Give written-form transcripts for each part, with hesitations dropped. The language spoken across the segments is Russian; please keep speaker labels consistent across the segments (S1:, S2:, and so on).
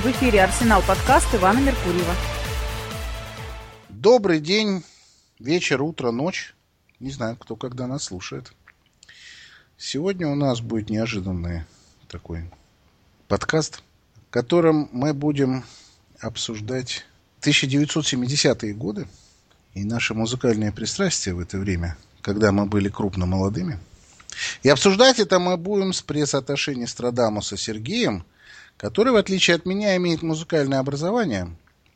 S1: В эфире «Арсенал» подкаст Ивана Меркурьева.
S2: Добрый день, вечер, утро, ночь. Не знаю, кто когда нас слушает. Сегодня у нас будет неожиданный такой подкаст, в котором мы будем обсуждать 1970-е годы и наши музыкальные пристрастия в это время, когда мы были крупно молодыми. И обсуждать это мы будем с пресс-атташе Нострадамуса Сергеем, который, в отличие от меня, имеет музыкальное образование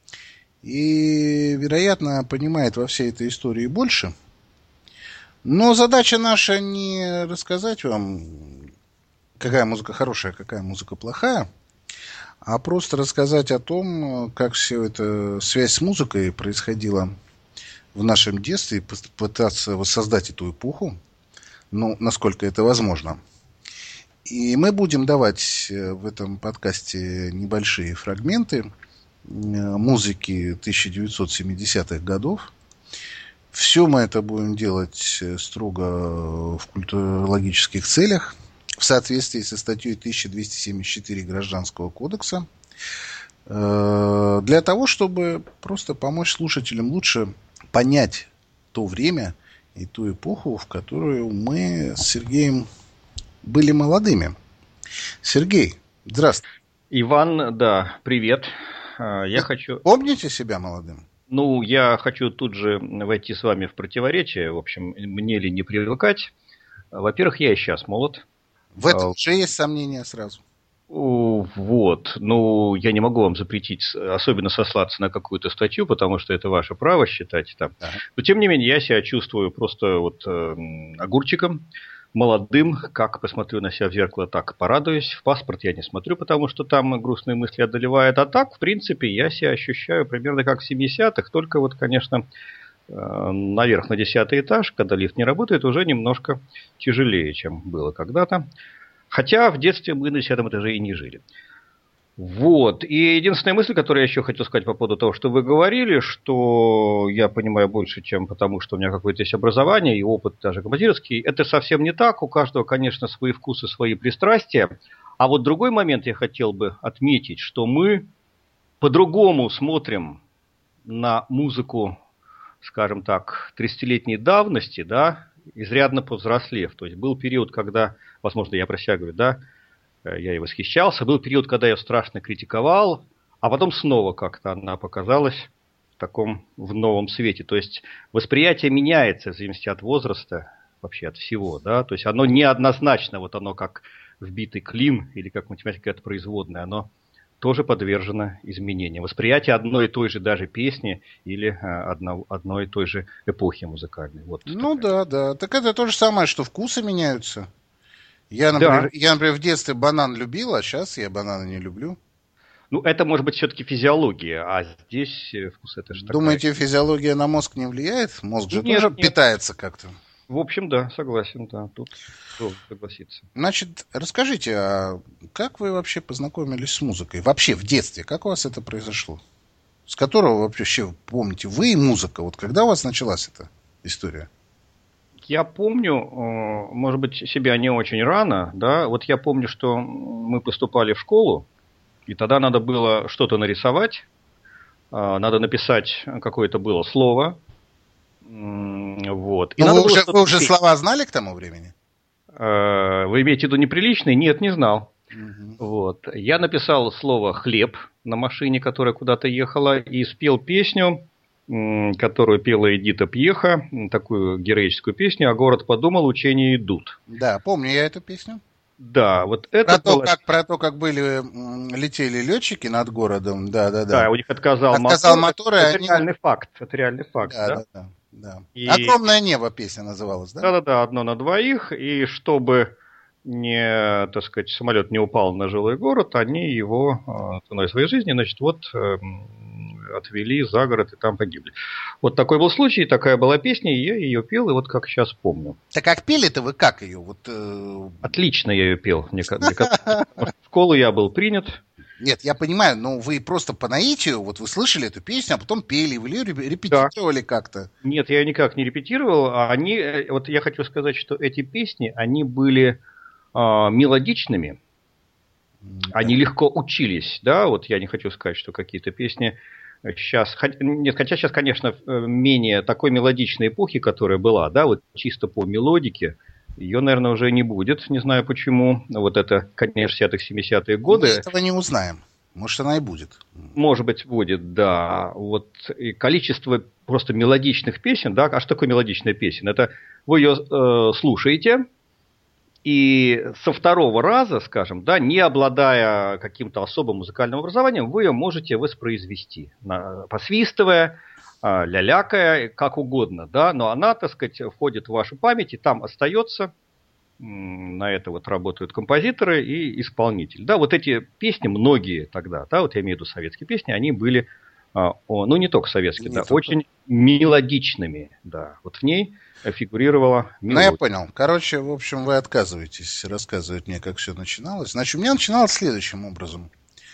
S2: и, вероятно, понимает во всей этой истории больше. Но задача наша не рассказать вам, какая музыка хорошая, какая музыка плохая, а просто рассказать о том, как все это, связь с музыкой происходила в нашем детстве, и попытаться воссоздать эту эпоху, ну, насколько это возможно. И мы будем давать в этом подкасте небольшие фрагменты музыки 1970-х годов. Все мы это будем делать строго в культурологических целях, в соответствии со статьей 1274 Гражданского кодекса, для того, чтобы просто помочь слушателям лучше понять то время и ту эпоху, в которую мы с Сергеем были молодыми. Сергей, здравствуй.
S3: Иван, да, привет.
S2: Помните себя молодым?
S3: Ну, я хочу тут же войти с вами в противоречие. В общем, мне ли не привыкать? Во-первых, я и сейчас молод.
S2: В этом уже есть сомнения сразу.
S3: Вот. Ну, я не могу вам запретить, особенно сослаться на какую-то статью, потому что это ваше право считать там. Да. Но, тем не менее, я себя чувствую просто вот огурчиком, молодым. Как посмотрю на себя в зеркало, так порадуюсь. В паспорт я не смотрю, потому что там грустные мысли одолевают. А так, в принципе, я себя ощущаю примерно как в 70-х. Только вот, конечно, наверх на 10-й этаж, когда лифт не работает, уже немножко тяжелее, чем было когда-то. Хотя в детстве мы на 10-м этаже и не жили. Вот. И единственная мысль, которую я еще хотел сказать по поводу того, что вы говорили, что я понимаю больше, чем потому, что у меня какое-то есть образование и опыт даже композиторский. Это совсем не так. У каждого, конечно, свои вкусы, свои пристрастия. А вот другой момент я хотел бы отметить, что мы по-другому смотрим на музыку, скажем так, 30-летней давности, да, изрядно повзрослев. То есть был период, когда, возможно, я про себя говорю, да, я и восхищался. Был период, когда я страшно критиковал, а потом снова как-то она показалась в новом свете. То есть восприятие меняется в зависимости от возраста, вообще от всего, да. То есть оно неоднозначно, вот оно как вбитый клин, или как математика это производная, оно тоже подвержено изменениям. Восприятие одной и той же даже песни или одной и той же эпохи музыкальной. Вот
S2: ну такая. Да. Так это то же самое, что вкусы меняются. Я, например, в детстве банан любил, а сейчас я бананы не люблю.
S3: Ну, это может быть все-таки физиология, а здесь вкус это же
S2: Думаете, физиология на мозг не влияет? Мозг же тоже питается как-то.
S3: В общем, да, согласен, да, тут сложно согласиться.
S2: Значит, расскажите, а как вы вообще познакомились с музыкой? Вообще в детстве, как у вас это произошло? С которого вообще помните вы и музыка? Вот когда у вас началась эта история?
S3: Я помню, может быть, себя не очень рано, да, вот я помню, что мы поступали в школу, и тогда надо было что-то нарисовать, надо написать какое-то было слово, вот. И
S2: вы уже слова знали к тому времени?
S3: Вы имеете в виду неприличные? Нет, не знал.
S2: Угу.
S3: Вот. Я написал слово «хлеб» на машине, которая куда-то ехала, и спел песню, которую пела Эдита Пьеха, такую героическую песню «А город подумал, учения идут».
S2: Да, помню я эту песню.
S3: Да, вот это
S2: про то, как летели летчики над городом, да.
S3: Да, у них отказал мотор. Это реальный факт. Это реальный факт,
S2: да. «Огромное небо» песня называлась, да?
S3: Да, «Одно на двоих», и чтобы самолет не упал на жилой город, они его ценой своей жизни, отвели за город и там погибли. Вот такой был случай, такая была песня, и я ее пел, и вот как сейчас помню.
S2: Так как пели-то вы, как ее?
S3: Отлично я ее пел. В школу я был принят.
S2: Нет, я понимаю, но вы просто по наитию, вот вы слышали эту песню, а потом пели, вы ее репетировали как-то.
S3: Нет, я ее никак не репетировал, вот я хочу сказать, что эти песни, они были мелодичными, Они легко учились, да? Вот я не хочу сказать, что какие-то песни сейчас... Нет, хотя сейчас, конечно, менее такой мелодичной эпохи, которая была, да, вот чисто по мелодике, ее, наверное, уже не будет, не знаю почему. Вот это, конечно, 60-70-е годы.
S2: Мы этого не узнаем. Может, она и будет.
S3: Может быть, будет, да. Вот и количество просто мелодичных песен, да. А что такое мелодичная песня? Это вы ее слушаете, и со второго раза, скажем, да, не обладая каким-то особым музыкальным образованием, вы ее можете воспроизвести, посвистывая, лялякая, как угодно, да. Но она, так сказать, входит в вашу память и там остается. На это вот работают композиторы и исполнитель. Да, вот эти песни, многие тогда, да, вот я имею в виду советские песни, они были, ну не только советские, не да, только. Очень мелодичными, да. Вот в ней фигурировала мелодия.
S2: Ну, я понял. Короче, в общем, вы отказываетесь рассказывать мне, как все начиналось. Значит, у меня начиналось следующим образом.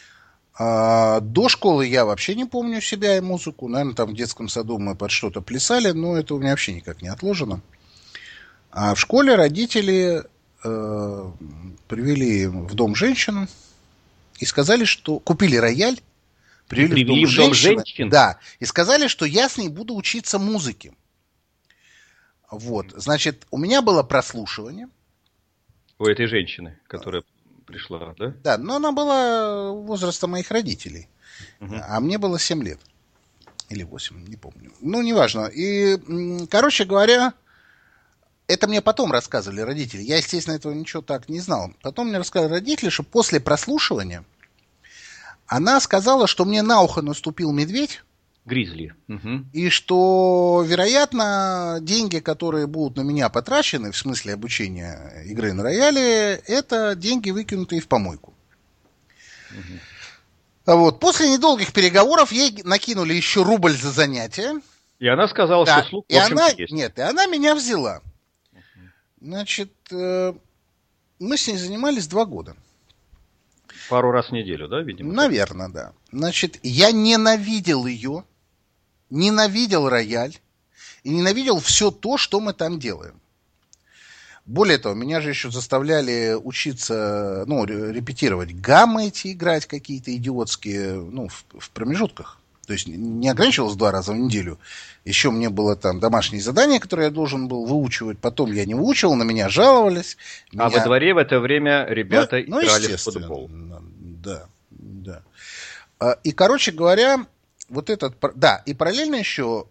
S2: До школы я вообще не помню себя и музыку. Наверное, там в детском саду мы под что-то плясали, но это у меня вообще никак не отложено. А в школе родители привели в дом женщину и сказали, что купили рояль, привели в дом женщины, да, и сказали, что я с ней буду учиться музыке. Вот, значит, у меня было прослушивание.
S3: У этой женщины, которая пришла, да?
S2: Да, но она была возраста моих родителей, а мне было 7 лет. Или 8, не помню. Ну, неважно. И, короче говоря... Это мне потом рассказывали родители. Я, естественно, этого ничего так не знал. Потом мне рассказали родители, что после прослушивания она сказала, что мне на ухо наступил медведь.
S3: Гризли.
S2: И что, вероятно, деньги, которые будут на меня потрачены, в смысле обучения игры на рояле, это деньги, выкинутые в помойку. Вот. После недолгих переговоров ей накинули еще рубль за занятие.
S3: И она сказала, да, что слух в общем-то есть.
S2: Нет, и она меня взяла. Значит, мы с ней занимались 2 года.
S3: Пару раз в неделю, да, видимо?
S2: Наверное, да. Значит, я ненавидел ее, ненавидел рояль и ненавидел все то, что мы там делаем. Более того, меня же еще заставляли учиться, ну, репетировать гаммы эти играть какие-то идиотские, ну, в промежутках. То есть не ограничивалось 2 раза в неделю. Еще мне было там домашнее задание, которое я должен был выучивать. Потом я не выучивал, на меня жаловались.
S3: А во дворе в это время ребята играли в футбол.
S2: Да, да. И, короче говоря, вот этот... Да, и параллельно еще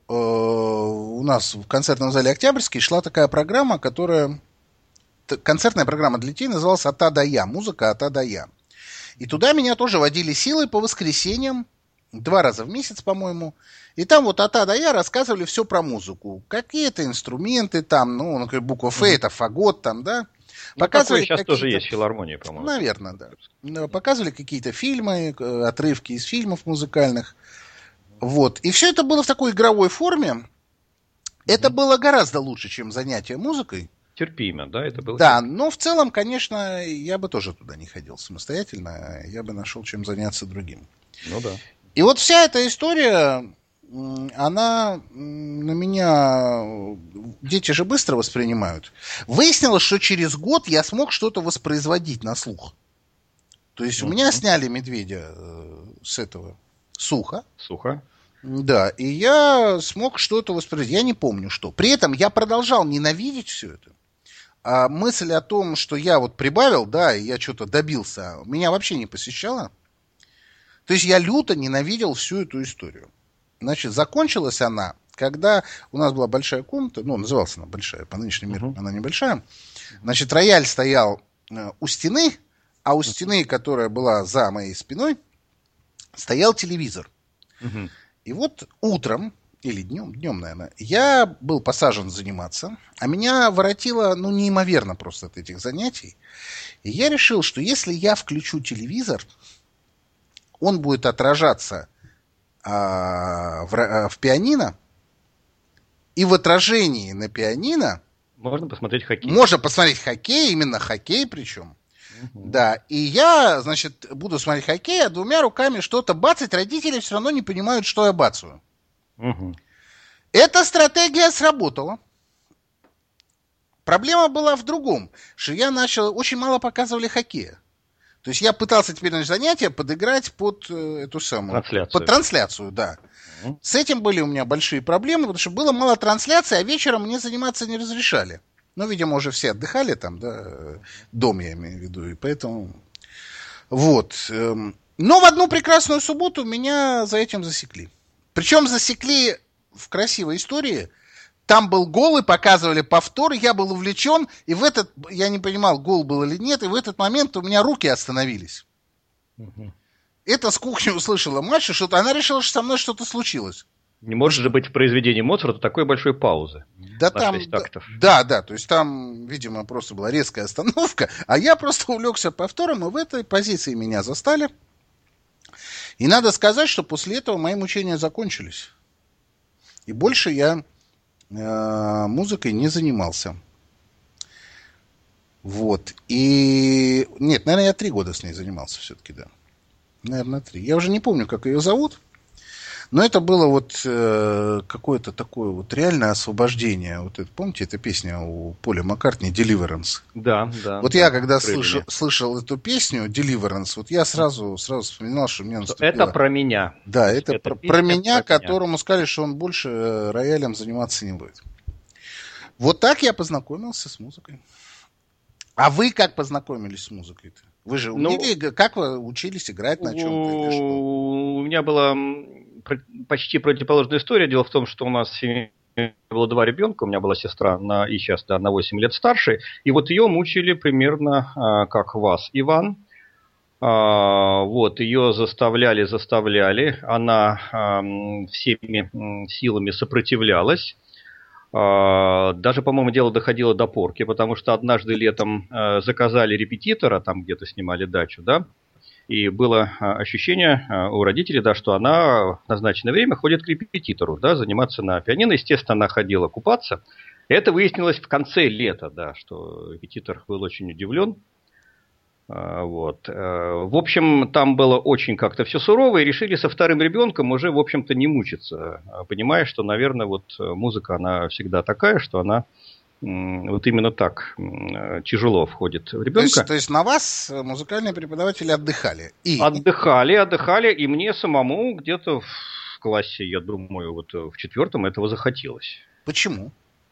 S2: у нас в концертном зале «Октябрьский» шла такая программа, которая... Концертная программа для детей называлась «От А до Я». Музыка «От А до Я». И туда меня тоже водили силой по воскресеньям. 2 раза в месяц, по-моему. И там вот от А до Я рассказывали все про музыку. Какие-то инструменты там, ну, например, буква Ф, это фагот там, да.
S3: Показывали сейчас тоже есть филармония, по-моему.
S2: Наверное, да. Показывали какие-то фильмы, отрывки из фильмов музыкальных. Вот. И все это было в такой игровой форме. Это было гораздо лучше, чем занятие музыкой.
S3: Терпимо, да? Это было
S2: да,
S3: терпимо.
S2: Но в целом, конечно, я бы тоже туда не ходил самостоятельно. Я бы нашел, чем заняться другим.
S3: Ну да.
S2: И вот вся эта история, она на меня... Дети же быстро воспринимают. Выяснилось, что через год я смог что-то воспроизводить на слух. То есть у меня сняли медведя с этого суха.
S3: Суха.
S2: Да, и я смог что-то воспроизводить. Я не помню, что. При этом я продолжал ненавидеть все это. А мысль о том, что я вот прибавил, да, и я что-то добился, меня вообще не посещала. То есть я люто ненавидел всю эту историю. Значит, закончилась она, когда у нас была большая комната, ну, называлась она большая, по нынешнему миру она небольшая. Значит, рояль стоял у стены, а у стены, которая была за моей спиной, стоял телевизор. И вот утром, или днем, наверное, я был посажен заниматься, а меня воротило, ну, неимоверно просто от этих занятий. И я решил, что если я включу телевизор, он будет отражаться в пианино, и в отражении на пианино
S3: можно посмотреть хоккей.
S2: Можно посмотреть хоккей, именно хоккей причем. Да, и я, значит, буду смотреть хоккей, а 2 руками что-то бацать, родители все равно не понимают, что я бацаю. Эта стратегия сработала. Проблема была в другом, что я начал, очень мало показывали хоккея. То есть я пытался теперь на занятия подыграть под эту самую...
S3: Трансляцию.
S2: Под трансляцию, да. С этим были у меня большие проблемы, потому что было мало трансляций, а вечером мне заниматься не разрешали. Ну, видимо, уже все отдыхали там, да, дом я имею в виду, и поэтому... Вот. Но в одну прекрасную субботу меня за этим засекли. Причем засекли в красивой истории. Там был гол, и показывали повтор, я был увлечен, и в этот... Я не понимал, гол был или нет, и в этот момент у меня руки остановились. Это с кухни услышала Маша, что она решила, что со мной что-то случилось.
S3: Не может же быть в произведении Моцарта такой большой паузы.
S2: Да, там, да, то есть там, видимо, просто была резкая остановка, а я просто увлекся повтором, и в этой позиции меня застали. И надо сказать, что после этого мои мучения закончились. И больше я музыкой не занимался. Вот. И... Нет, наверное, я 3 года с ней занимался все-таки, да. Наверное, 3. Я уже не помню, как ее зовут. Но это было вот какое-то такое вот реальное освобождение. Вот это, помните, эта песня у Поля Маккартни «Deliverance»?
S3: Да, да.
S2: Вот
S3: да,
S2: я, когда слышал эту песню «Deliverance», вот я сразу вспоминал, что мне наступило...
S3: Это про меня.
S2: Да, это про меня, которому сказали, что он больше роялем заниматься не будет. Вот так я познакомился с музыкой. А вы как познакомились с музыкой-то? Вы же умели, как вы учились играть на чем-то или что?
S3: У меня была почти противоположная история. Дело в том, что у нас в семье было 2 ребенка. У меня была сестра, и сейчас на 8 лет старше. И вот ее мучили примерно как вас, Иван. Вот, ее заставляли. Она всеми силами сопротивлялась. Даже, по-моему, дело доходило до порки, потому что однажды летом заказали репетитора, там где-то снимали дачу, да, и было ощущение у родителей, да, что она в назначенное время ходит к репетитору, да, заниматься на пианино. Естественно, она ходила купаться. Это выяснилось в конце лета, да, что репетитор был очень удивлен. Вот. В общем, там было очень как-то все сурово, и решили со 2-м ребенком уже, в общем-то, не мучиться, понимая, что, наверное, вот музыка, она всегда такая, что она вот именно так тяжело входит в ребенка.
S2: То есть на вас музыкальные преподаватели отдыхали?
S3: Отдыхали, и мне самому где-то в классе, я думаю, вот в 4-м этого захотелось.
S2: Почему?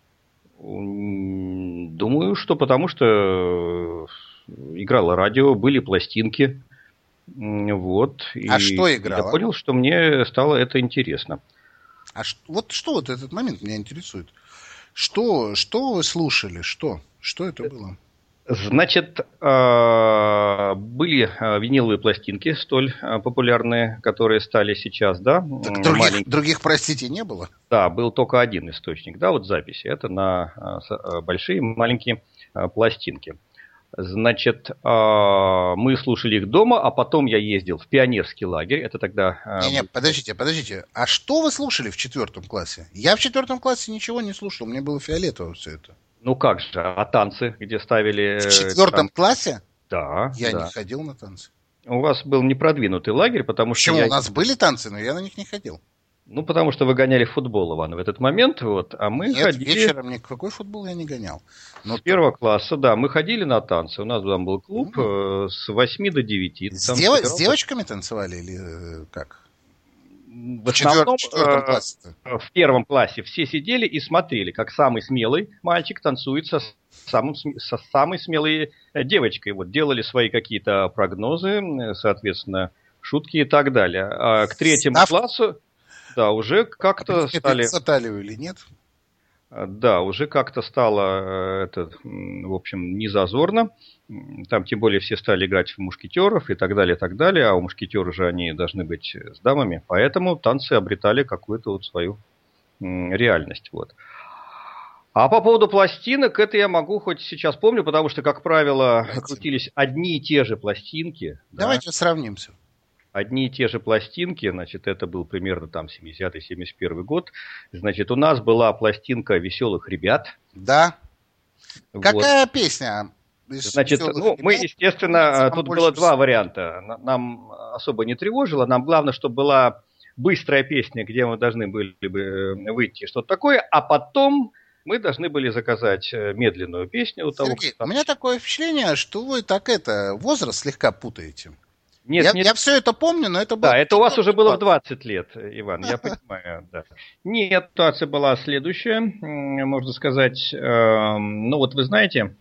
S3: Думаю, что потому что... Играло радио, были пластинки. Вот.
S2: А что играло?
S3: Я понял, что мне стало это интересно.
S2: Вот этот момент меня интересует. Что вы слушали? Что это было?
S3: Значит, были виниловые пластинки, столь популярные, которые стали сейчас, да?
S2: Других, простите, не было?
S3: Да, был только один источник, да, вот записи. Это на большие, маленькие пластинки. Значит, мы слушали их дома, а потом я ездил в пионерский лагерь. Это тогда...
S2: Подождите. А что вы слушали в 4 классе? Я в 4 классе ничего не слушал, мне было фиолетово все это.
S3: Ну как же, а танцы, где ставили...
S2: В 4 классе?
S3: Да.
S2: Я не ходил на танцы.
S3: У вас был непродвинутый лагерь, потому что...
S2: Почему? У нас были танцы, но я на них не ходил.
S3: Ну, потому что вы гоняли в футбол, Иван, в этот момент, вот, а мы ходили...
S2: Нет, вечером никакой футбол я не гонял.
S3: С 1 класса, да, мы ходили на танцы. У нас там был клуб с 8 до 9.
S2: С девочками танцевали или как?
S3: В основном, в 1 классе все сидели и смотрели, как самый смелый мальчик танцует со самой смелой девочкой. Вот, делали свои какие-то прогнозы, соответственно, шутки и так далее. А к 3 классу... Да, уже как-то стали...
S2: За талию или нет?
S3: Да, уже как-то стало, в общем, не зазорно. Там, тем более, все стали играть в мушкетеров и так далее, а у мушкетеров же они должны быть с дамами. Поэтому танцы обретали какую-то вот свою реальность. Вот. А по поводу пластинок, это я могу хоть сейчас помню, потому что, как правило, крутились одни и те же пластинки.
S2: Давайте сравнимся.
S3: Одни и те же пластинки, значит, это был примерно там 70-71 год. Значит, у нас была пластинка «Веселых ребят».
S2: Да. Вот. Какая песня?
S3: Значит, мы, естественно, тут было 2 варианта. Нам особо не тревожило. Нам главное, чтобы была быстрая песня, где мы должны были бы выйти, что-то такое. А потом мы должны были заказать медленную песню у того,
S2: Сергей, у меня такое впечатление, что вы так возраст слегка путаете.
S3: Нет,
S2: я все это помню, но это было...
S3: Да, это у вас уже было в 20 лет, Иван, я понимаю, да. Нет, ситуация была следующая, можно сказать, ну вот вы знаете,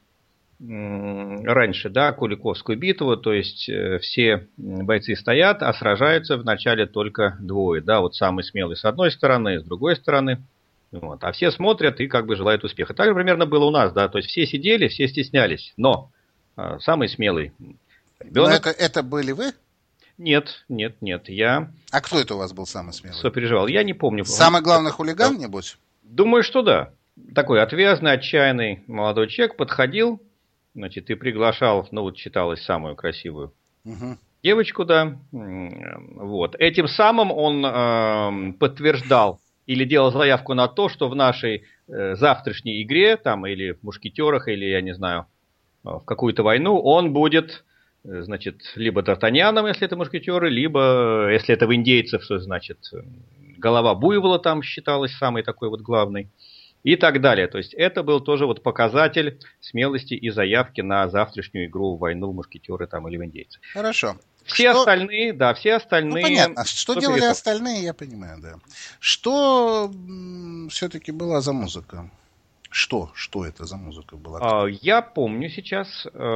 S3: раньше, да, Куликовскую битву, то есть все бойцы стоят, а сражаются вначале только двое, да, вот самый смелый с одной стороны, с другой стороны, вот, а все смотрят и как бы желают успеха. Так же примерно было у нас, да, то есть все сидели, все стеснялись, но самый смелый ребенок...
S2: Но это были вы?
S3: Нет, я...
S2: А кто это у вас был самый смелый?
S3: Сопереживал, я не помню.
S2: Самый главный хулиган, небось?
S3: Думаю, что да. Такой отвязный, отчаянный молодой человек подходил, значит, и приглашал, ну вот считалось, самую красивую девочку, да. Вот. Этим самым он подтверждал или делал заявку на то, что в нашей завтрашней игре, там, или в мушкетерах, или, я не знаю, в какую-то войну, он будет, значит, либо Д'Артаньяном, если это мушкетеры, либо, если это в индейцев, что значит, голова буйвола там считалась самой такой вот главной. И так далее. То есть это был тоже вот показатель смелости и заявки на завтрашнюю игру в войну в мушкетеры там, или в индейцы.
S2: Хорошо.
S3: Все остальные. Ну,
S2: понятно. Что делали остальные, я понимаю, да. Что все-таки была за музыка? Что это за музыка была?
S3: Я помню сейчас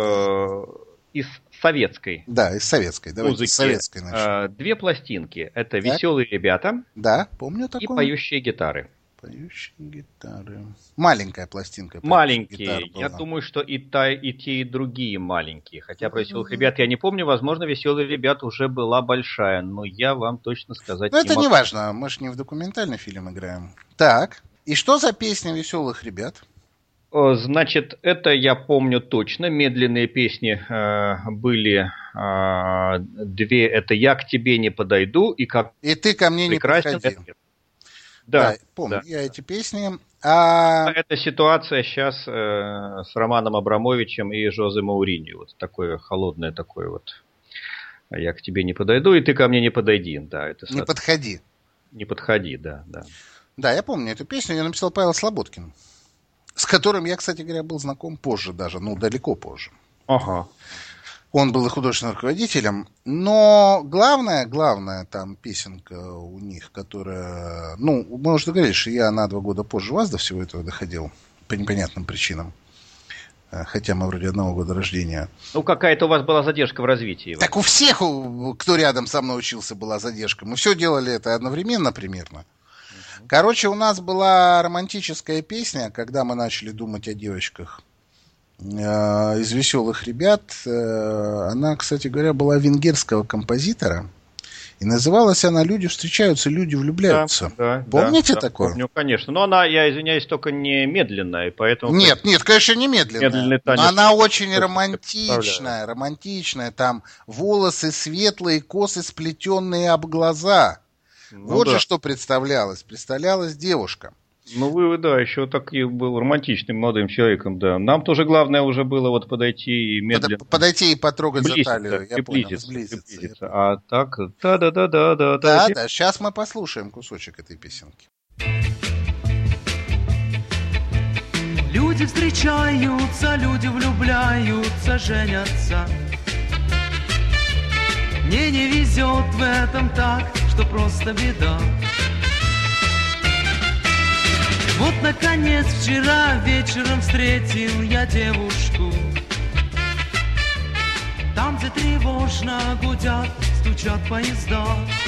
S3: из советской.
S2: Да, из советской. Давайте
S3: музыки,
S2: из советской начнем.
S3: Две пластинки. Это «Веселые ребята».
S2: Да, помню такое.
S3: И «Поющие гитары».
S2: Поющие гитары. Маленькая пластинка.
S3: Маленькие. Я думаю, что и те, и другие маленькие. Хотя про «Веселых ребят» я не помню. Возможно, «Веселые ребята» уже была большая. Но я вам точно сказать не могу.
S2: Но это не важно. Мы же не в документальный фильм играем. Так. И что за песня «Веселых ребят»?
S3: Значит, это я помню точно. Медленные песни были две. Это «Я к тебе не подойду» и «Как
S2: и ты ко мне не подходи».
S3: Да,
S2: помню
S3: да.
S2: я эти песни.
S3: Это ситуация сейчас с Романом Абрамовичем и Жозе Мауриньо. Вот такое холодное такое вот. Я к тебе не подойду, и ты ко мне не подойди. Да, это
S2: не подходи.
S3: Не подходи, да.
S2: Да, я помню эту песню. Ее написал Павел Слободкин, с которым я, кстати говоря, был знаком позже даже, далеко позже.
S3: Ага.
S2: Он был и художественным руководителем. Но главная там песенка у них, которая... мы уже договорились, что я на 2 года позже вас до всего этого доходил. По непонятным причинам. Хотя мы вроде 1 года рождения.
S3: Какая-то у вас была задержка в развитии.
S2: Так у всех, кто рядом со мной учился, была задержка. Мы все делали это одновременно примерно. Короче, у нас была романтическая песня, когда мы начали думать о девочках. Из «Веселых ребят». Она, кстати говоря, была венгерского композитора. И называлась она «Люди встречаются, люди влюбляются».
S3: Да,
S2: помните такое?
S3: Помню, конечно. Но она, я извиняюсь, только не медленная, и поэтому...
S2: Нет, конечно, не медленная. Но она очень романтичная. Там волосы светлые, косы сплетенные об глаза. Же что представлялось. Представлялась девушка.
S3: Вы, да, еще такой был романтичным молодым человеком, да. Нам тоже главное уже было вот подойти и медленно...
S2: Подойти и потрогать за талию, я понял, сблизиться.
S3: А так, да.
S2: Да, сейчас мы послушаем кусочек этой песенки.
S4: Люди встречаются, люди влюбляются, женятся. Мне не везет в этом так, что просто беда. Вот, наконец, вчера вечером встретил я девушку. Там, где тревожно гудят, стучат поезда.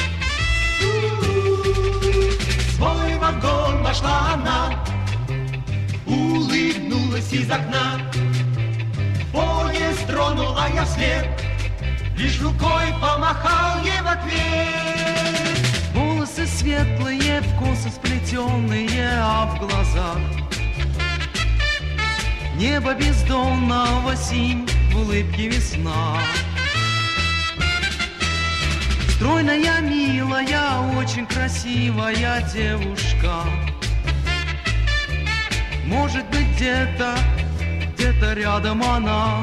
S4: Свой вагон вошла она, улыбнулась из окна. Поезд тронул, а я вслед лишь рукой помахал ей в ответ. Волосы светлые, в косы сплетенные, а в глазах небо бездонного синь, в улыбке весна. Стройная, милая, очень красивая девушка. Может быть, где-то рядом она.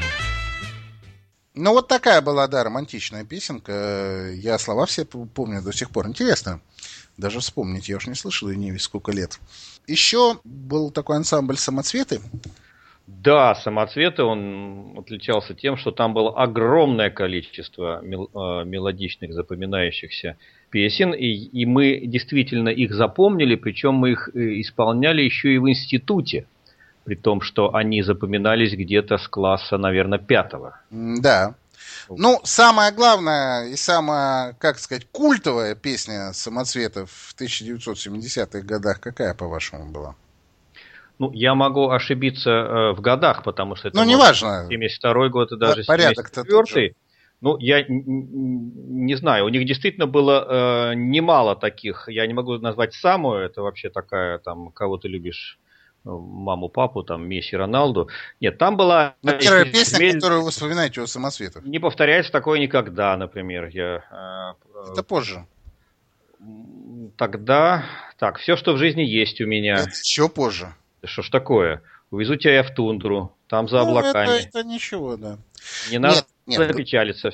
S2: Вот такая была, да, романтичная песенка. Я слова все помню до сих пор. Интересно даже вспомнить. Я уж не слышал ее не весь сколько лет. еще был такой ансамбль «Самоцветы».
S3: Да, «Самоцветы», он отличался тем, что там было огромное количество мелодичных, запоминающихся песен, и мы действительно их запомнили, причем мы их исполняли еще и в институте, при том, что они запоминались где-то с класса, наверное, 5-го.
S2: Да. Ну, самая главная и самая, как сказать, культовая песня «Самоцветов» в 1970-х годах какая, по-вашему, была?
S3: Ну, я могу ошибиться в годах, потому что это
S2: ну, неважно.
S3: 72-й год и даже 74-й. Ну, я не знаю, у них действительно было немало таких. Я не могу назвать самую, это вообще такая, там, кого ты любишь, маму, папу, там, Месси, Роналду. Нет, там была...
S2: первая песня, которую вы вспоминаете у «Самоцветов».
S3: Не повторяется такое никогда, например.
S2: Это позже.
S3: Тогда... Так, все, что в жизни есть у меня.
S2: Это еще позже.
S3: Что ж такое? Увезу тебя я в тундру, там за облаками.
S2: Это ничего, да.
S3: Не надо печалиться.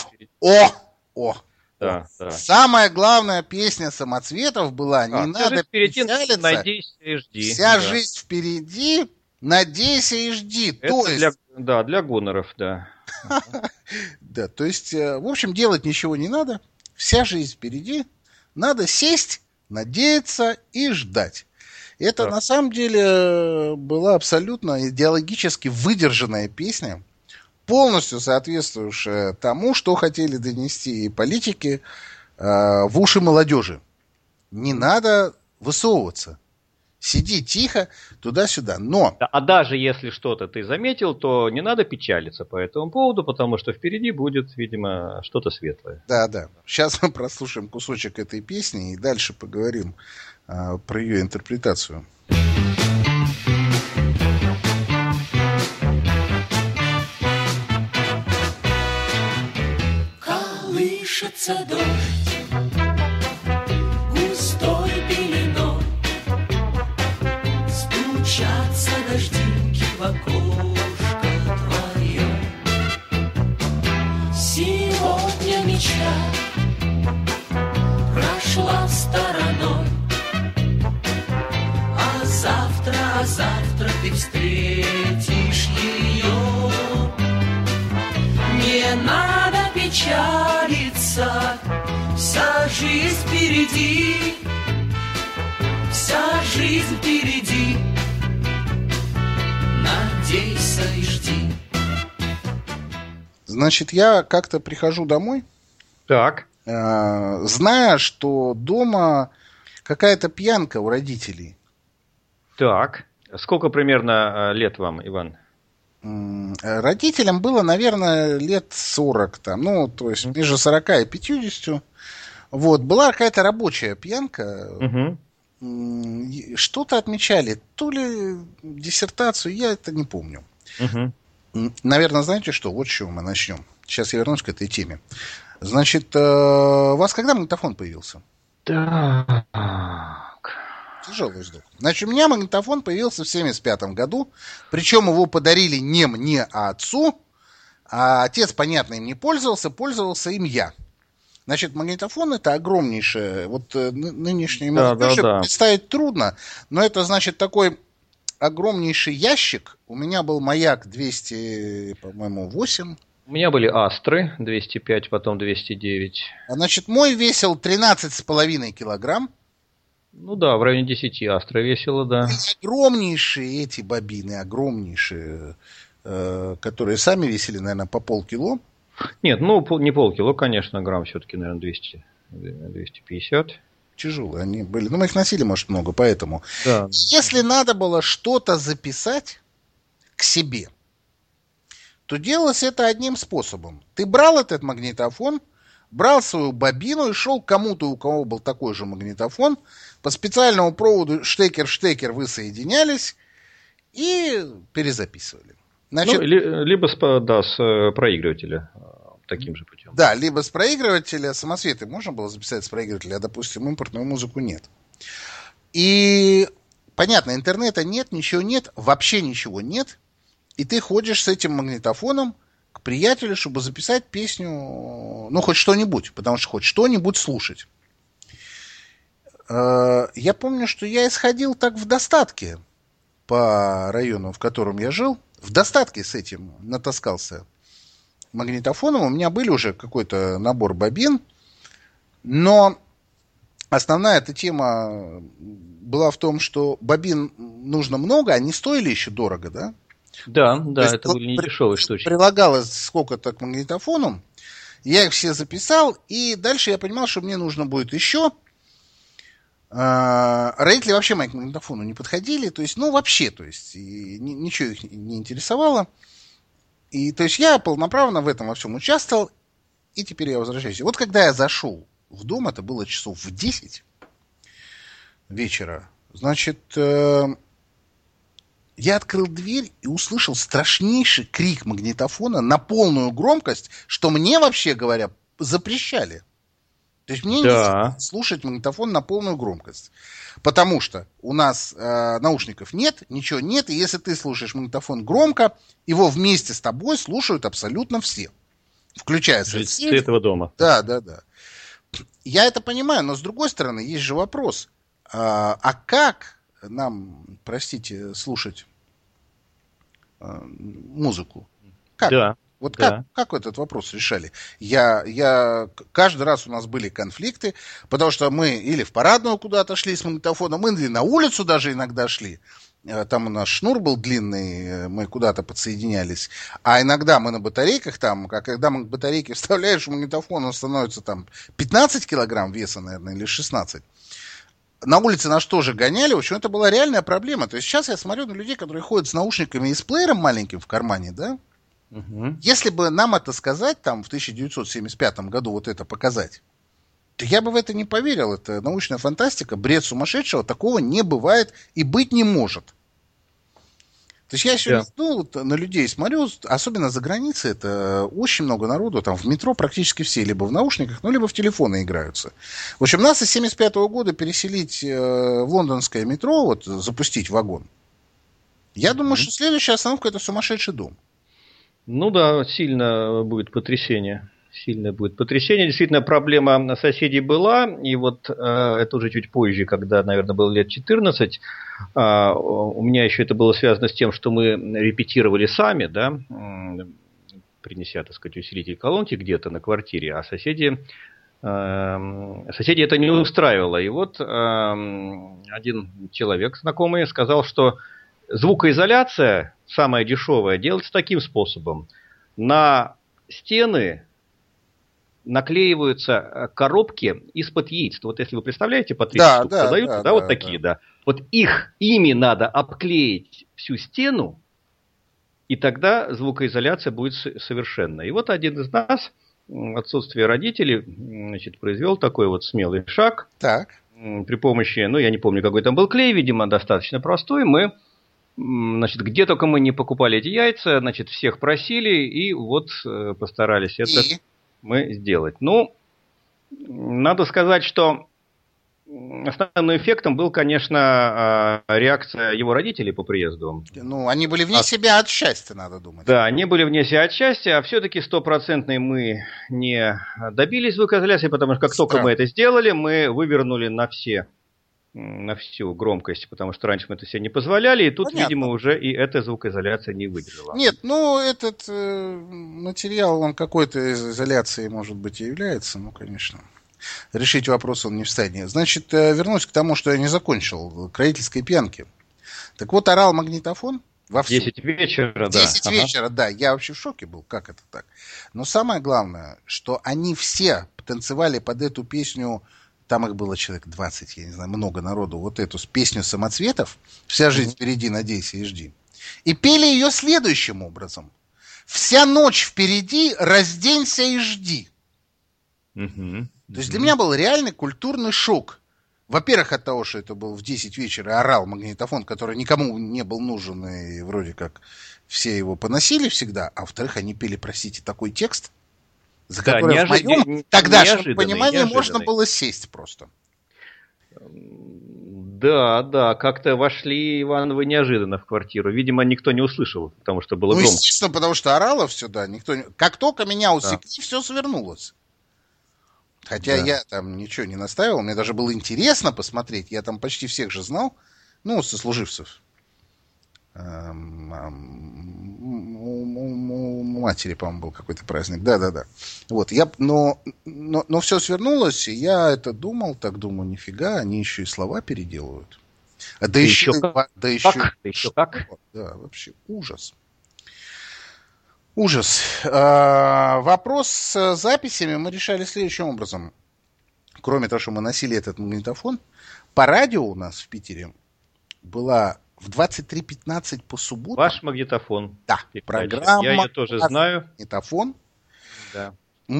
S2: Да. Самая главная песня «Самоцветов» была «Не надо печалиться,
S3: надейся и жди».
S2: Вся жизнь впереди, надейся и жди.
S3: Это для гоноров, да.
S2: Да, то есть, в общем, делать ничего не надо. Вся жизнь впереди. Надо сесть, надеяться и ждать. Это на самом деле была абсолютно идеологически выдержанная песня, полностью соответствующая тому, что хотели донести и политики в уши молодежи. Не надо высовываться. Сиди тихо, туда-сюда. Но...
S3: А даже если что-то ты заметил, то не надо печалиться по этому поводу, потому что впереди будет, видимо, что-то светлое.
S2: Да. Сейчас мы прослушаем кусочек этой песни и дальше поговорим про ее интерпретацию.
S4: Колышется дождь густой пеленой, стучатся дождинки в окошко твое. Сегодня мечта прошла стороной, а завтра ты встретишь ее. Не надо печалиться, вся жизнь впереди, вся жизнь впереди. Надейся и жди.
S2: Значит, я как-то прихожу домой,
S3: так,
S2: зная, что дома какая-то пьянка у родителей.
S3: Так. Сколько примерно лет вам, Иван?
S2: Родителям было, наверное, лет 40 там, ну, то есть между 40 и 50. Вот, была какая-то рабочая пьянка. Что-то отмечали, то ли диссертацию, я это не помню. Наверное, знаете что? Вот с чего мы начнем. Сейчас я вернусь к этой теме. Значит, у вас когда магнитофон появился?
S3: Так.
S2: Тяжелый вздох. Значит, у меня магнитофон появился в 1975 году. Причем его подарили не мне, а отцу. А отец, понятно, им не пользовался, пользовался им я. Значит, магнитофон — это огромнейшее. Вот нынешнюю молодежь представить трудно. Но это, значит, такой огромнейший ящик. У меня был Маяк 200, по-моему, 8.
S3: У меня были Астры 205, потом 209.
S2: Значит, мой весил 13,5 килограмм.
S3: Ну да, в районе 10 Астра весила, да.
S2: Огромнейшие эти бобины, огромнейшие, которые сами весили, наверное, по полкило.
S3: Нет, ну не полкило, конечно, грамм все-таки, наверное, 200-250.
S2: Тяжелые они были. Ну, мы их носили, может, много, поэтому.
S3: Да.
S2: Если надо было что-то записать к себе, то делалось это одним способом. Ты брал этот магнитофон, брал свою бобину и шел к кому-то, у кого был такой же магнитофон, по специальному проводу штекер в штекер вы соединялись и перезаписывали. Значит,
S3: ну, либо с проигрывателя таким же путем.
S2: Да, либо с проигрывателя. Самоцветы можно было записать с проигрывателя, а, допустим, импортную музыку нет. И понятно, интернета нет, ничего нет, вообще ничего нет. И ты ходишь с этим магнитофоном к приятелю, чтобы записать песню, ну, хоть что-нибудь, потому что хоть что-нибудь слушать. я помню, что я исходил так в достатке по району, в котором я жил. В достатке с этим натаскался магнитофоном. У меня были уже какой-то набор бобин. Но основная эта тема была в том, что бобин нужно много, они стоили еще дорого, да?
S3: Да, это были недешевые штучки.
S2: Прилагалось сколько-то к магнитофону. Я их все записал, и дальше я понимал, что мне нужно будет еще. Родители вообще мои к магнитофону не подходили, то есть, вообще, то есть, ничего их не интересовало. И, то есть, я полноправно в этом во всем участвовал, и теперь я возвращаюсь. И вот когда я зашел в дом, это было часов в 10 вечера, значит, я открыл дверь и услышал страшнейший крик магнитофона на полную громкость, что мне, вообще говоря, запрещали. То есть мне нельзя слушать магнитофон на полную громкость. Потому что у нас наушников нет, ничего нет. И если ты слушаешь магнитофон громко, его вместе с тобой слушают абсолютно все. Включая соседей.
S3: Этого дома.
S2: Да. Я это понимаю, но с другой стороны, есть же вопрос. А как нам, простите, слушать музыку? Как?
S3: Да.
S2: Вот как этот вопрос решали? Каждый раз у нас были конфликты, потому что мы или в парадную куда-то шли с магнитофоном, или на улицу даже иногда шли. Там у нас шнур был длинный, мы куда-то подсоединялись. А иногда мы на батарейках там, когда мы батарейки вставляешь в магнитофон, он становится там 15 килограмм веса, наверное, или 16. На улице нас тоже гоняли, в общем, это была реальная проблема. То есть сейчас я смотрю на людей, которые ходят с наушниками и с плеером маленьким в кармане, да? Угу. Если бы нам это сказать, там, в 1975 году вот это показать, то я бы в это не поверил. Это научная фантастика, бред сумасшедшего, такого не бывает и быть не может. То есть я еще на людей смотрю, особенно за границей, это очень много народу, там в метро практически все либо в наушниках, либо в телефоны играются. В общем, нас из 1975 года переселить в лондонское метро, вот запустить вагон, я думаю, что следующая остановка – это сумасшедший дом.
S3: Ну да, сильное будет потрясение. Действительно, проблема соседей была. И вот это уже чуть позже, когда, наверное, было лет 14. У меня еще это было связано с тем, что мы репетировали сами, да, принеся, так сказать, усилитель колонки где-то на квартире, а соседи это не устраивало. И вот один человек знакомый сказал, что звукоизоляция, самая дешевая, делается таким способом. На стены наклеиваются коробки из-под яиц. Вот если вы представляете, по 30 штук продаются, вот такие, да. Вот ими надо обклеить всю стену, и тогда звукоизоляция будет совершенна. И вот один из нас, в отсутствие родителей, значит, произвел такой вот смелый шаг.
S2: Так.
S3: При помощи, я не помню, какой там был клей, видимо, достаточно простой, мы, значит, где только мы не покупали эти яйца, значит, всех просили, и вот постарались это мы сделать. Надо сказать, что основным эффектом был, конечно, реакция его родителей по приезду.
S2: Они были вне себя от счастья, надо думать.
S3: Да, они были вне себя от счастья, а все-таки 100% мы не добились звукоизоляции, потому что как только мы это сделали, мы вывернули на всю громкость, потому что раньше мы это себе не позволяли, и тут, видимо, уже и эта звукоизоляция не выдержала.
S2: Нет, этот материал, он какой-то изоляцией, может быть, и является, конечно. Решить вопрос он не в состоянии. Значит, вернусь к тому, что я не закончил, к родительской пьянке. Так вот, орал магнитофон вовсю.
S3: 10 вечера,
S2: 10 вечера, да. Я вообще в шоке был, как это так. Но самое главное, что они все танцевали под эту песню. Там их было человек 20, я не знаю, много народу. Вот эту песню «Самоцветов», «Вся жизнь впереди, надейся и жди». И пели ее следующим образом. «Вся ночь впереди, разденься и жди». То есть для меня был реальный культурный шок. Во-первых, от того, что это был в 10 вечера, орал магнитофон, который никому не был нужен, и вроде как все его поносили всегда. А во-вторых, они пели, простите, такой текст, за который в моем тогдашнем понимании можно было сесть просто.
S3: Да, как-то вошли Ивановы неожиданно в квартиру. Видимо, никто не услышал, потому что было громко.
S2: Естественно, потому что орало все, да. Как только меня усекли, все свернулось. Хотя я там ничего не наставил, мне даже было интересно посмотреть. Я там почти всех же знал, ну, сослуживцев. У матери, по-моему, был какой-то праздник. Да. Вот, но все свернулось, и я это думал, так думаю, нифига, они еще и слова переделывают. Да еще как? Да, вообще ужас. Ужас. Вопрос с записями мы решали следующим образом. Кроме того, что мы носили этот магнитофон, по радио у нас в Питере была в 23:15 по субботам.
S3: Ваш магнитофон.
S2: Да, программа.
S3: Я ее тоже знаю.
S2: Магнитофон.
S3: Да.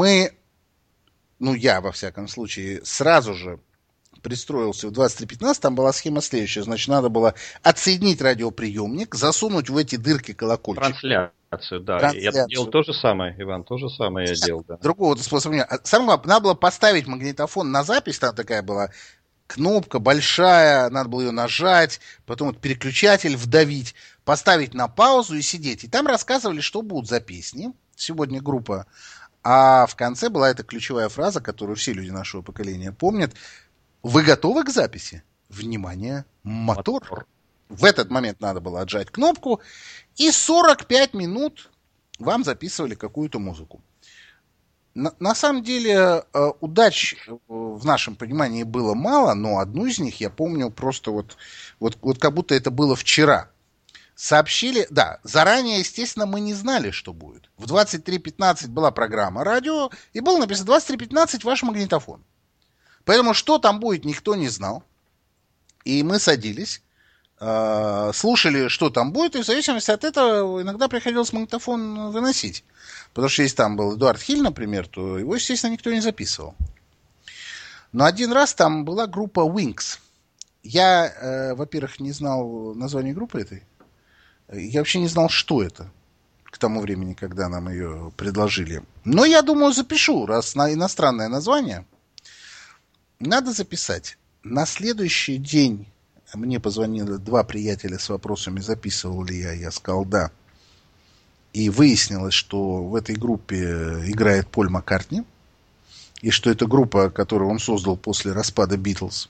S2: Я, во всяком случае, сразу же пристроился в 23:15, там была схема следующая. Значит, надо было отсоединить радиоприемник, засунуть в эти дырки колокольчик.
S3: Трансляцию, да. Я делал то же самое, Иван, то же самое я делал, да.
S2: Другого способа нет. Самое главное, надо было поставить магнитофон на запись, там такая была кнопка большая, надо было ее нажать, потом вот переключатель вдавить, поставить на паузу и сидеть. И там рассказывали, что будут за песни. Сегодня группа. А в конце была эта ключевая фраза, которую все люди нашего поколения помнят. Вы готовы к записи? Внимание, мотор. В этот момент надо было отжать кнопку, и 45 минут вам записывали какую-то музыку. На самом деле удач в нашем понимании было мало, но одну из них я помню просто вот как будто это было вчера. Сообщили, да, заранее, естественно, мы не знали, что будет. В 23:15 была программа радио, и было написано 23:15 ваш магнитофон. Поэтому что там будет, никто не знал. И мы садились, слушали, что там будет, и в зависимости от этого иногда приходилось магнитофон выносить. Потому что если там был Эдуард Хиль, например, то его, естественно, никто не записывал. Но один раз там была группа Wings. Я, во-первых, не знал название группы этой. Я вообще не знал, что это к тому времени, когда нам ее предложили. Но я думаю, запишу, раз на иностранное название. Надо записать. На следующий день мне позвонили 2 приятеля с вопросами, записывал ли я. Я сказал, да. И выяснилось, что в этой группе играет Поль Маккартни. И что это группа, которую он создал после распада Битлз.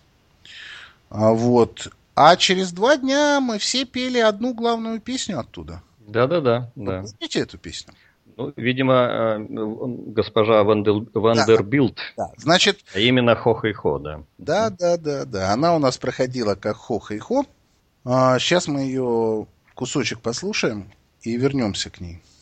S2: А через 2 дня мы все пели одну главную песню оттуда.
S3: Да.
S2: Вы помните эту песню?
S3: Ну, видимо, госпожа Вандербилт.
S2: Да. Значит,
S3: а именно Хо-Хей-Хо, да.
S2: Да. Она у нас проходила как Хо-Хей-Хо. Сейчас мы ее кусочек послушаем и вернемся к ней.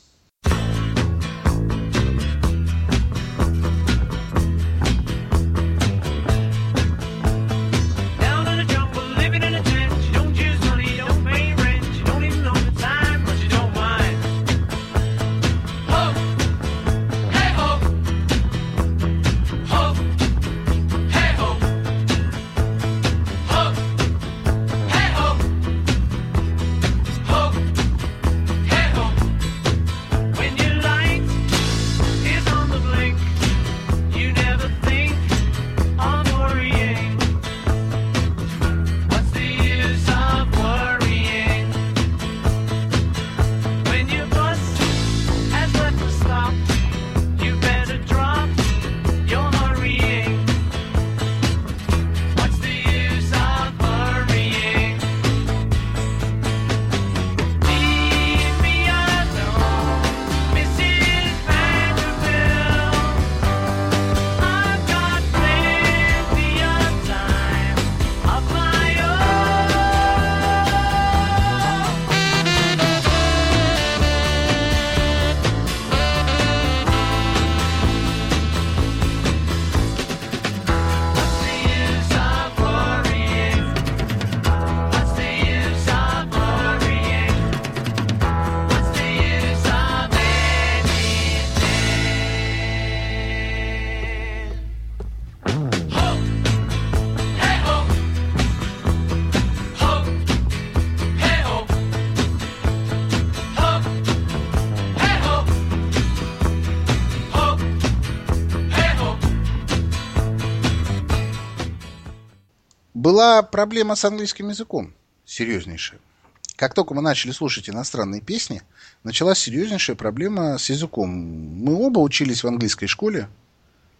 S2: Была проблема с английским языком, серьезнейшая. Как только мы начали слушать иностранные песни, началась серьезнейшая проблема с языком. Мы оба учились в английской школе,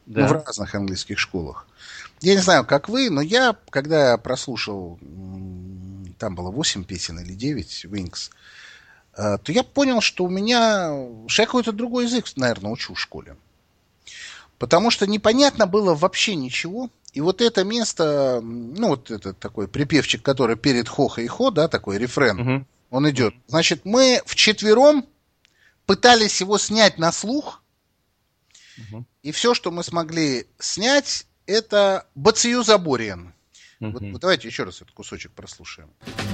S2: Да. В разных английских школах. Я не знаю, как вы, но когда я прослушал, там было 8 песен или 9, Wings, то я понял, что я какой-то другой язык, наверное, учу в школе. Потому что непонятно было вообще ничего. И вот это место, вот это такой припевчик, который перед хо и хо, да, такой рефрен, он идет. Значит, мы вчетвером пытались его снять на слух, и все, что мы смогли снять, это «Бацию Забориен». Вот давайте еще раз этот кусочек прослушаем.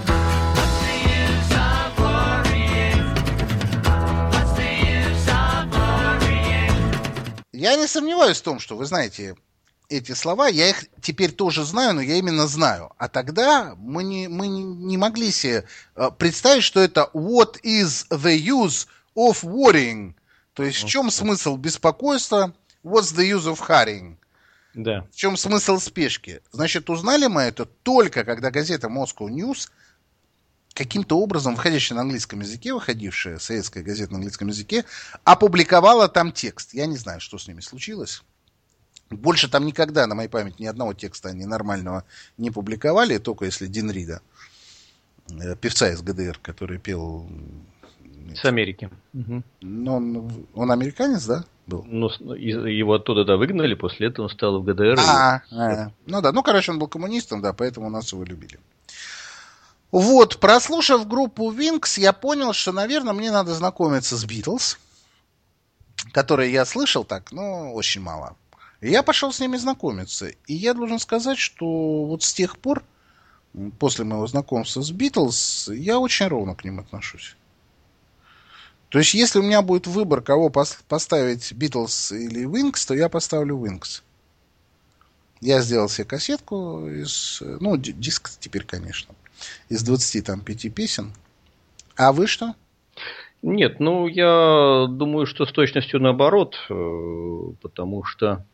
S2: Я не сомневаюсь в том, что вы знаете эти слова. Я их теперь тоже знаю, но я именно знаю. А тогда мы не могли себе представить, что это «What is the use of worrying?» То есть в чем смысл беспокойства? What's the use of hurrying?
S3: Да.
S2: В чем смысл спешки? Значит, узнали мы это только когда газета Moscow News, каким-то образом, выходящая на английском языке, выходившая, советская газета на английском языке, опубликовала там текст. Я не знаю, что с ними случилось. Больше там никогда, на моей памяти, ни одного текста они нормального не публиковали, только если Дин Рида, певца из ГДР, который пел...
S3: С Америки.
S2: Но он американец, да, был?
S3: Ну, его оттуда, да, выгнали, после этого он стал в ГДР.
S2: Ну да, короче, он был коммунистом, да, поэтому нас его любили. Вот, прослушав группу Wings, я понял, что, наверное, мне надо знакомиться с Beatles, которые я слышал так, но очень мало. И я пошел с ними знакомиться. И я должен сказать, что вот с тех пор, после моего знакомства с Beatles, я очень ровно к ним отношусь. То есть, если у меня будет выбор, кого поставить, Beatles или Wings, то я поставлю Wings. Я сделал себе кассетку диск теперь, конечно, из 25 песен. А вы что?
S3: Нет, я думаю, что с точностью наоборот, потому что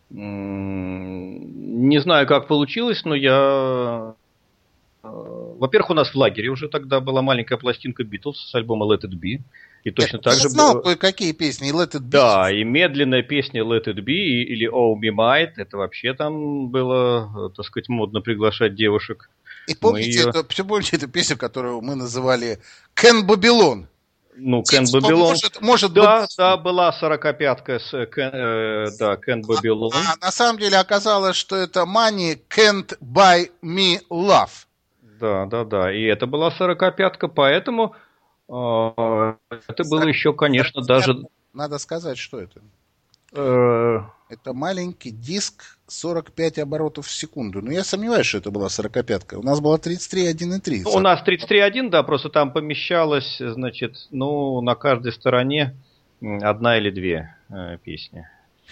S3: не знаю, как получилось, но я... Во-первых, у нас в лагере уже тогда была маленькая пластинка Beatles с альбома Let It Be. И точно так же...
S2: Я знал кое-какие песни, Let It Be.
S3: Да, и медленная песня Let It Be или Oh Me Might, это вообще там было, так сказать, модно приглашать девушек.
S2: И помните эту песню, которую мы называли Ken Babylon?
S3: Ken Babylon.
S2: Может быть...
S3: Да, была 45-ка с Ken Babylon.
S2: А на самом деле оказалось, что это Money Can't Buy Me Love.
S3: Да. И это была 45-ка, поэтому это было еще, конечно, даже...
S2: Надо сказать, что это. Это маленький диск 45 оборотов в секунду. Но я сомневаюсь, что это была 45-ка. У нас была 33,1,3.
S3: У нас 33,1, да, просто там помещалось, значит, на каждой стороне одна или две песни.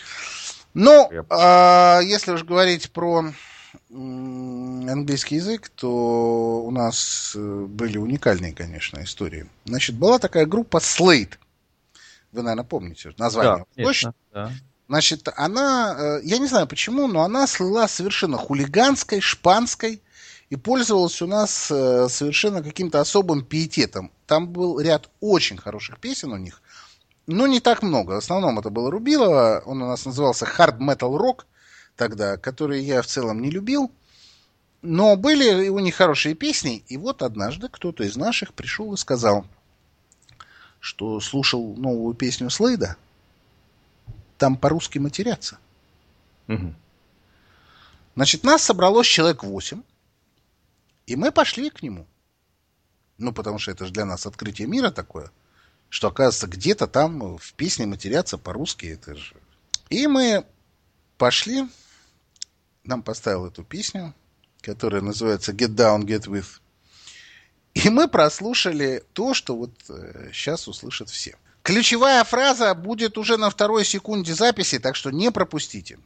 S2: Если уж говорить про английский язык, то у нас были уникальные, конечно, истории. Значит, была такая группа Slade. Вы, наверное, помните название.
S3: Да, точно, да.
S2: Значит, она, я не знаю почему, но она слыла совершенно хулиганской, шпанской и пользовалась у нас совершенно каким-то особым пиететом. Там был ряд очень хороших песен у них, но не так много. В основном это было Рубилова, он у нас назывался Hard Metal Rock тогда, который я в целом не любил. Но были у них хорошие песни, и вот однажды кто-то из наших пришел и сказал, что слушал новую песню Слейда, там по-русски матерятся. Значит, нас собралось человек 8, и мы пошли к нему. Потому что это же для нас открытие мира такое, что, оказывается, где-то там в песне матерятся по-русски. Это же... И мы пошли, нам поставил эту песню, которая называется Get Down, Get With. И мы прослушали то, что вот сейчас услышат все. Ключевая фраза будет уже на 2-й секунде записи, так что не пропустите.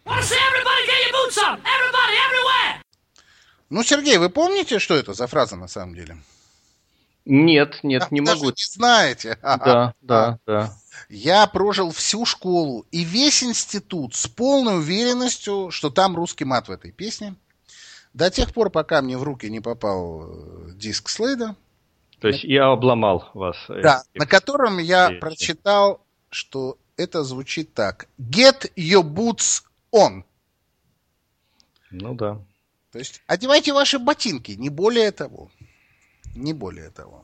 S2: Сергей, вы помните, что это за фраза на самом деле?
S3: Нет, не могу.
S2: Даже не знаете?
S3: Да.
S2: Я прожил всю школу и весь институт с полной уверенностью, что там русский мат в этой песне. До тех пор, пока мне в руки не попал диск Слейда.
S3: То есть я обломал вас.
S2: Да, на котором я прочитал, что это звучит так. Get your boots он.
S3: Ну да.
S2: То есть одевайте ваши ботинки, не более того. Не более того.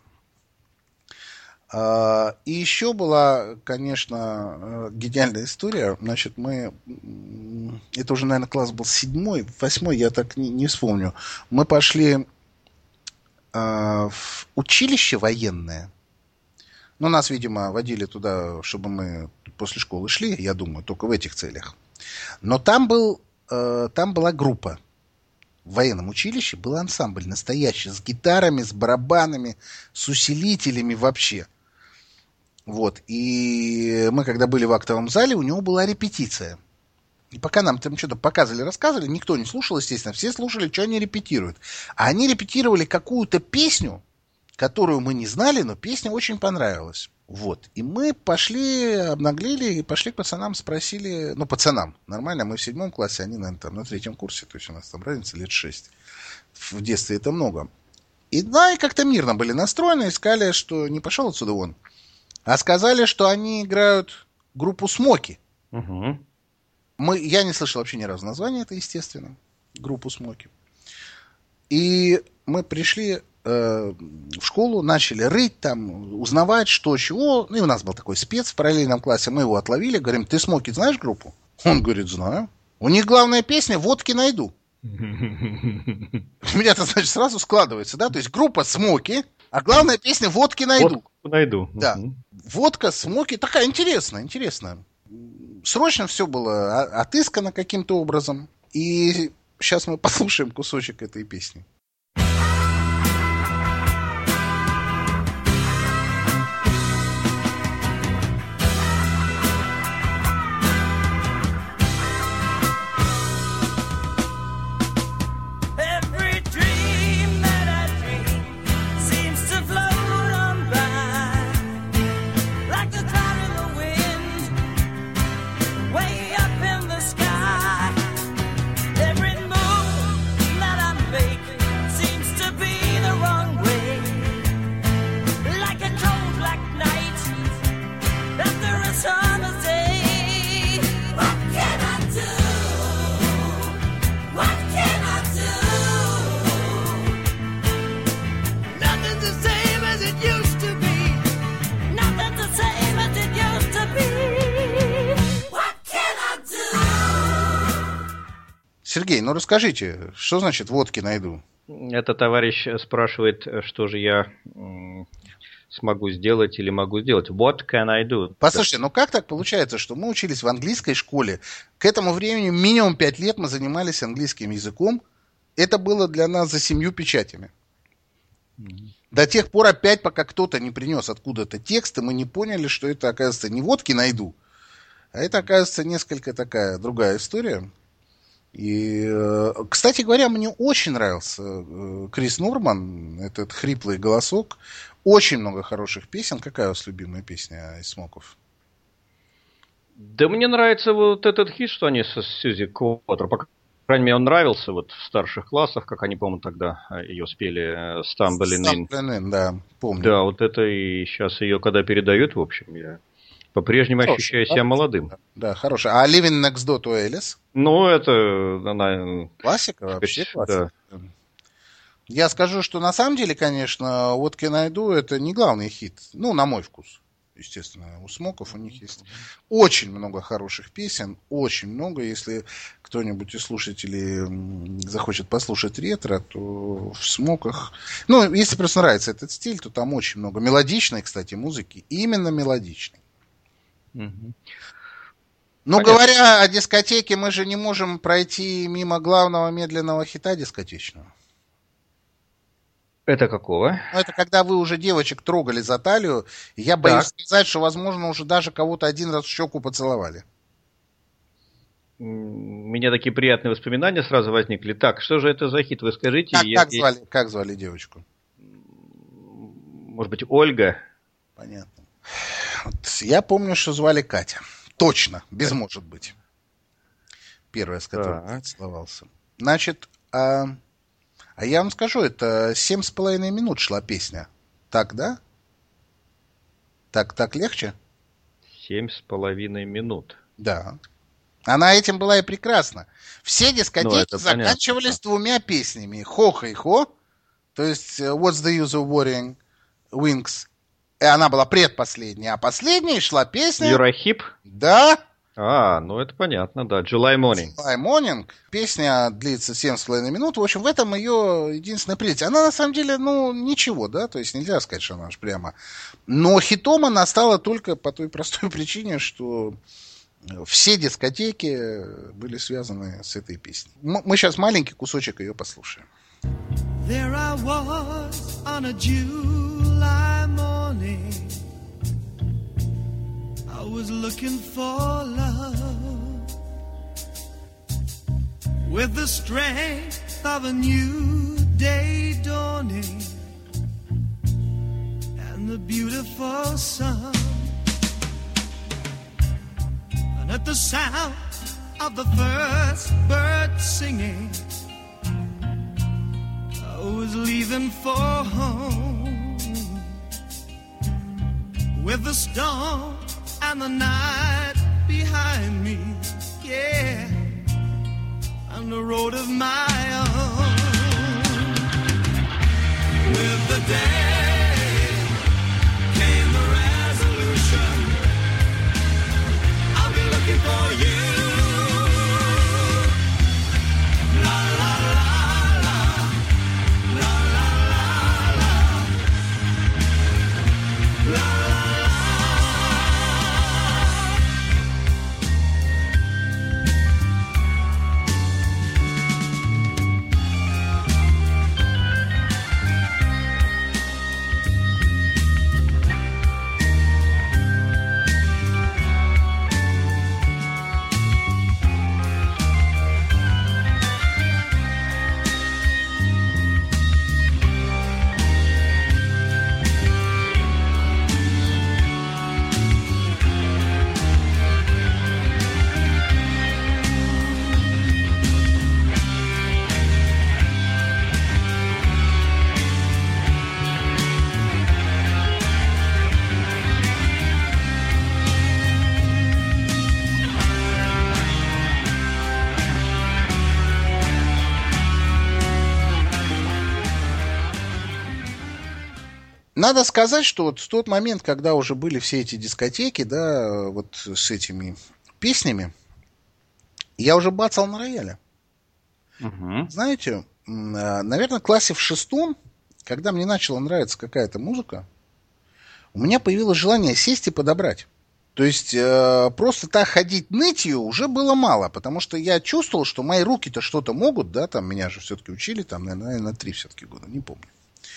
S2: И еще была, конечно, гениальная история. Значит, это уже, наверное, класс был 7-й, 8-й, я так не вспомню. Мы пошли в училище военное. Ну, нас, видимо, водили туда, чтобы мы после школы шли, я думаю, только в этих целях. Но там была группа. В военном училище был ансамбль настоящий, с гитарами, с барабанами, с усилителями вообще. Вот. И мы, когда были в актовом зале, у него была репетиция. И пока нам там что-то показывали, рассказывали, никто не слушал, естественно. Все слушали, что они репетируют. А они репетировали какую-то песню, которую мы не знали, но песня очень понравилась. Вот. И мы пошли, обнаглели, и пошли к пацанам, спросили... Ну, пацанам, нормально, мы в 7 классе, они, наверное, там на 3 курсе. То есть у нас там разница лет 6. В детстве это много. И как-то мирно были настроены, и сказали, что не пошел отсюда вон. А сказали, что они играют группу «Смоки».
S3: Угу.
S2: Я не слышал вообще ни разу названия, это естественно. Группу «Смоки». И мы пришли в школу, начали рыть там, узнавать, что, чего. Ну, и у нас был такой спец в параллельном классе. Мы его отловили, говорим, ты «Смоки» знаешь группу? Он говорит, знаю. У них главная песня «Водки найду». У меня-то, значит, сразу складывается, да? То есть группа «Смоки», а главная песня «Водки найду».
S3: Водку найду.
S2: Да. Водка, смоки. Такая интересная. Срочно все было отыскано каким-то образом. И сейчас мы послушаем кусочек этой песни. Сергей, ну расскажите, что значит «водки найду»?
S3: Это товарищ спрашивает, что же я смогу сделать или могу сделать. What can I do?
S2: Послушайте, ну как так получается, что мы учились в английской школе, к этому времени минимум 5 лет мы занимались английским языком, это было для нас за 7 печатями. До тех пор опять, пока кто-то не принес откуда-то текст, и мы не поняли, что это, оказывается, не «водки найду», а это, оказывается, несколько такая другая история. И, кстати говоря, мне очень нравился Крис Норман, этот хриплый голосок. Очень много хороших песен. Какая у вас любимая песня из «Смоков»?
S3: Да мне нравится вот этот хит, что они со Сьюзи Квотер. По крайней мере, он нравился вот в старших классах, как они, по-моему, тогда ее спели «Stumbling In».
S2: Да, помню.
S3: Да, вот это и сейчас ее, когда передают, в общем, я по-прежнему ощущаю себя молодым.
S2: Да, хорошая. А «Living Next Door to Alice»?
S3: Ну, это... Она,
S2: классика вообще, классика.
S3: Да.
S2: Я скажу, что на самом деле, конечно, «What Can I Do» это не главный хит. Ну, на мой вкус. Естественно, у «Смоков» у них есть очень много хороших песен. Очень много. Если кто-нибудь из слушателей захочет послушать ретро, то в «Смоках». Ну, если просто нравится этот стиль, то там очень много мелодичной, кстати, музыки. Именно мелодичной. Ну, понятно. Говоря о дискотеке, мы же не можем пройти мимо главного медленного хита дискотечного.
S3: Это какого?
S2: Ну, это когда вы уже девочек трогали за талию, и я боюсь сказать, что, возможно, уже даже кого-то один раз в щеку поцеловали.
S3: У меня такие приятные воспоминания сразу возникли. Так, что же это за хит, вы скажите?
S2: Как звали девочку?
S3: Может быть, Ольга?
S2: Понятно. Вот я помню, что звали Катя. Точно, без «может быть». Первая, с которой я целовался. Значит, а я вам скажу, это 7,5 минут шла песня. Так, да? Так легче?
S3: 7,5 минут.
S2: Да. Она этим была и прекрасна. Все дискотеки заканчивались
S3: понятно.
S2: 2 песнями. Хо-хей-хо, то есть What's the use of worrying wings. И она была предпоследняя, а последней шла песня...
S3: You're a hip?
S2: Да.
S3: Ну это понятно, да. July Morning.
S2: July Morning. Песня длится 7,5 минут. В общем, в этом ее единственная прелесть. Она на самом деле, ничего, да, то есть нельзя сказать, что она уж прямо... Но хитом она стала только по той простой причине, что все дискотеки были связаны с этой песней. Мы сейчас маленький кусочек ее послушаем.
S4: There I was on a July morning. I was looking for love with the strength of a new day dawning and the beautiful sun. And at the sound of the first bird singing, I was leaving for home with the storm and the night behind me, yeah, on the road of my own. With the day came the resolution, I'll be looking for you. La la la la, la la la la, la la.
S2: Надо сказать, что вот в тот момент, когда уже были все эти дискотеки, да, вот с этими песнями, я уже бацал на рояле.
S3: Угу.
S2: Знаете, наверное, в классе в 6, когда мне начала нравиться какая-то музыка, у меня появилось желание сесть и подобрать. То есть просто так ходить ныть ее уже было мало, потому что я чувствовал, что мои руки-то что-то могут, да, там меня же все-таки учили, там, наверное, 3 все-таки года, не помню.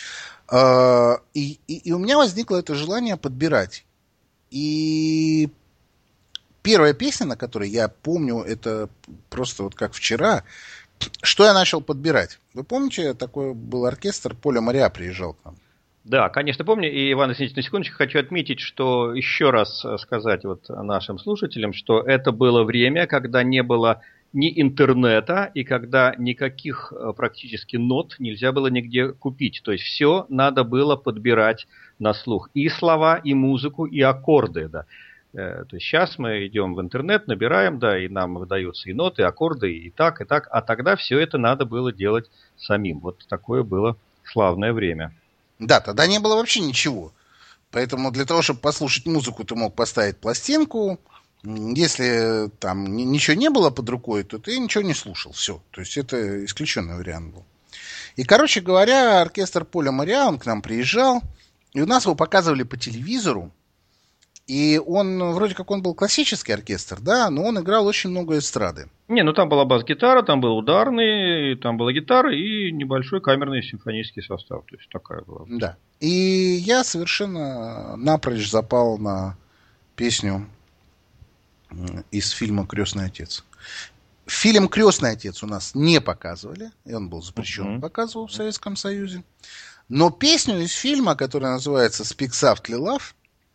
S2: И у меня возникло это желание подбирать. И первая песня, на которой я помню, это просто вот как вчера, что я начал подбирать. Вы помните, такой был оркестр, Поля Мориа приезжал к нам?
S3: Да, конечно, помню. И, Иван, извините, на секундочку, хочу отметить, что еще раз сказать вот нашим слушателям, что это было время, когда не было ни интернета, и когда никаких практически нот нельзя было нигде купить. То есть все надо было подбирать на слух. И слова, и музыку, и аккорды. Да. То есть сейчас мы идем в интернет, набираем, да, и нам выдаются и ноты, и аккорды, и так, и так. А тогда все это надо было делать самим. Вот такое было славное время.
S2: Да, тогда не было вообще ничего. Поэтому для того, чтобы послушать музыку, ты мог поставить пластинку. Если там ничего не было под рукой, то ты ничего не слушал. Все. То есть это исключенный вариант был. И, короче говоря, оркестр Поля Мориа, он к нам приезжал, и у нас его показывали по телевизору. И он, вроде как он был классический оркестр, да, но он играл очень много эстрады.
S3: Не, ну там была бас-гитара, там был ударный, там была гитара и небольшой камерный симфонический состав. То есть такая была.
S2: Да. И я совершенно напрочь запал на песню из фильма «Крестный отец». Фильм «Крестный отец» у нас не показывали, и он был запрещен показывал в Советском Союзе. Но песню из фильма, которая называется «Speak Softly Love»,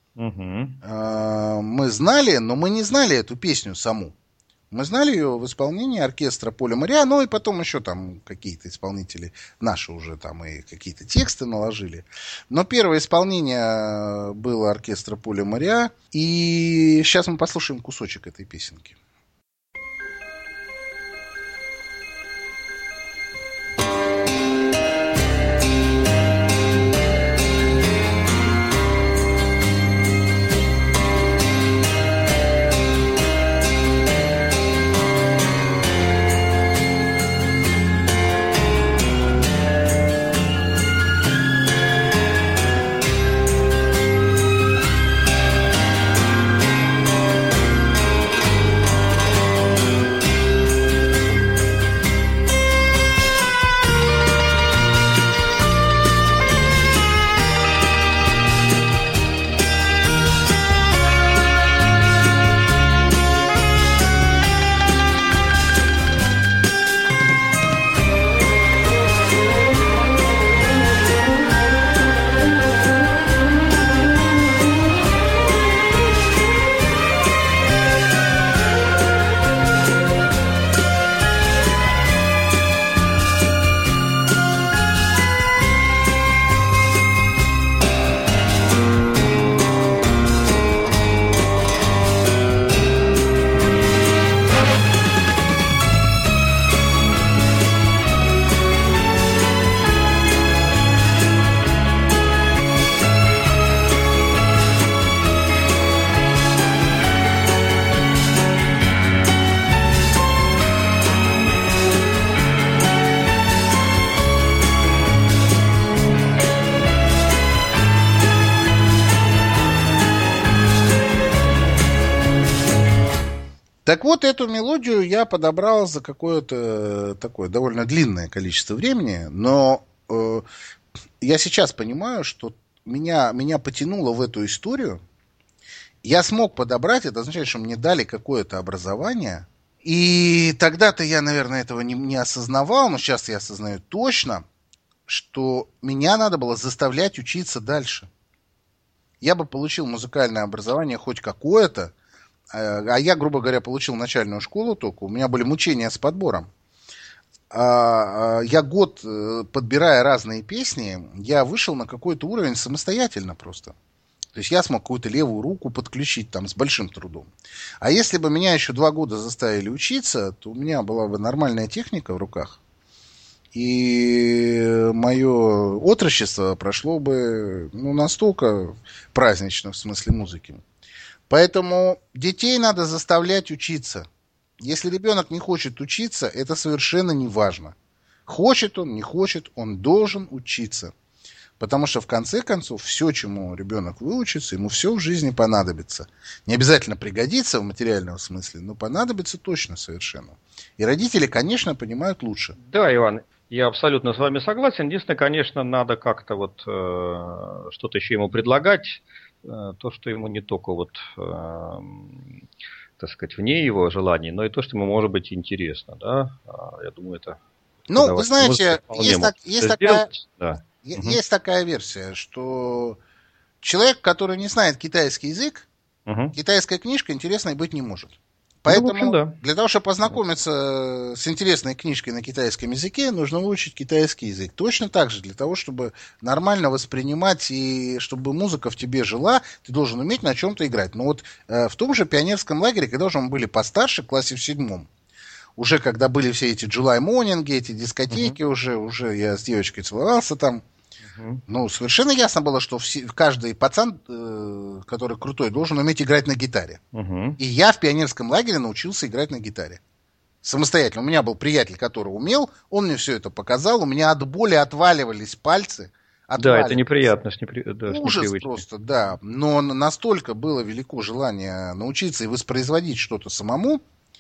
S2: мы знали, но мы не знали эту песню саму. Мы знали ее в исполнении оркестра Поля Мориа, ну и потом еще там какие-то исполнители наши уже там и какие-то тексты наложили. Но первое исполнение было оркестра Поля Мориа, и сейчас мы послушаем кусочек этой песенки. Так вот, эту мелодию я подобрал за какое-то такое довольно длинное количество времени, но я сейчас понимаю, что меня потянуло в эту историю. Я смог подобрать, это означает, что мне дали какое-то образование. И тогда-то я, наверное, этого не осознавал, но сейчас я осознаю точно, что меня надо было заставлять учиться дальше. Я бы получил музыкальное образование хоть какое-то, а я, грубо говоря, получил начальную школу только, у меня были мучения с подбором. Я год, подбирая разные песни, я вышел на какой-то уровень самостоятельно просто. То есть я смог какую-то левую руку подключить там с большим трудом. А если бы меня еще 2 года заставили учиться, то у меня была бы нормальная техника в руках. И мое отрочество прошло бы настолько празднично в смысле музыки. Поэтому детей надо заставлять учиться. Если ребенок не хочет учиться, это совершенно не важно. Хочет он, не хочет, он должен учиться. Потому что в конце концов все, чему ребенок выучится, ему все в жизни понадобится. Не обязательно пригодится в материальном смысле, но понадобится точно совершенно. И родители, конечно, понимают лучше.
S3: Да, Иван, я абсолютно с вами согласен. Единственное, конечно, надо как-то вот что-то еще ему предлагать. То, что ему не только так сказать, вне его желаний, но и то, что ему может быть интересно, да. Я думаю, это...
S2: Ну, вы знаете, есть такая
S3: Да.
S2: версия, что человек, который не знает китайский язык, китайская книжка интересной быть не может. Поэтому
S3: в общем, да.
S2: Для того, чтобы познакомиться с интересной книжкой на китайском языке, нужно выучить китайский язык. Точно так же, для того, чтобы нормально воспринимать и чтобы музыка в тебе жила, ты должен уметь на чем-то играть. Но вот в том же пионерском лагере, когда уже мы были постарше, в классе в 7, уже когда были все эти July Morning, эти дискотеки, уже я с девочкой целовался там. Ну, совершенно ясно было, что каждый пацан, который крутой, должен уметь играть на гитаре. И я в пионерском лагере научился играть на гитаре. Самостоятельно. У меня был приятель, который умел, он мне все это показал, у меня от боли отваливались пальцы.
S3: Да, это неприятно.
S2: Ужас просто, да. Но настолько было велико желание научиться и воспроизводить что-то самому,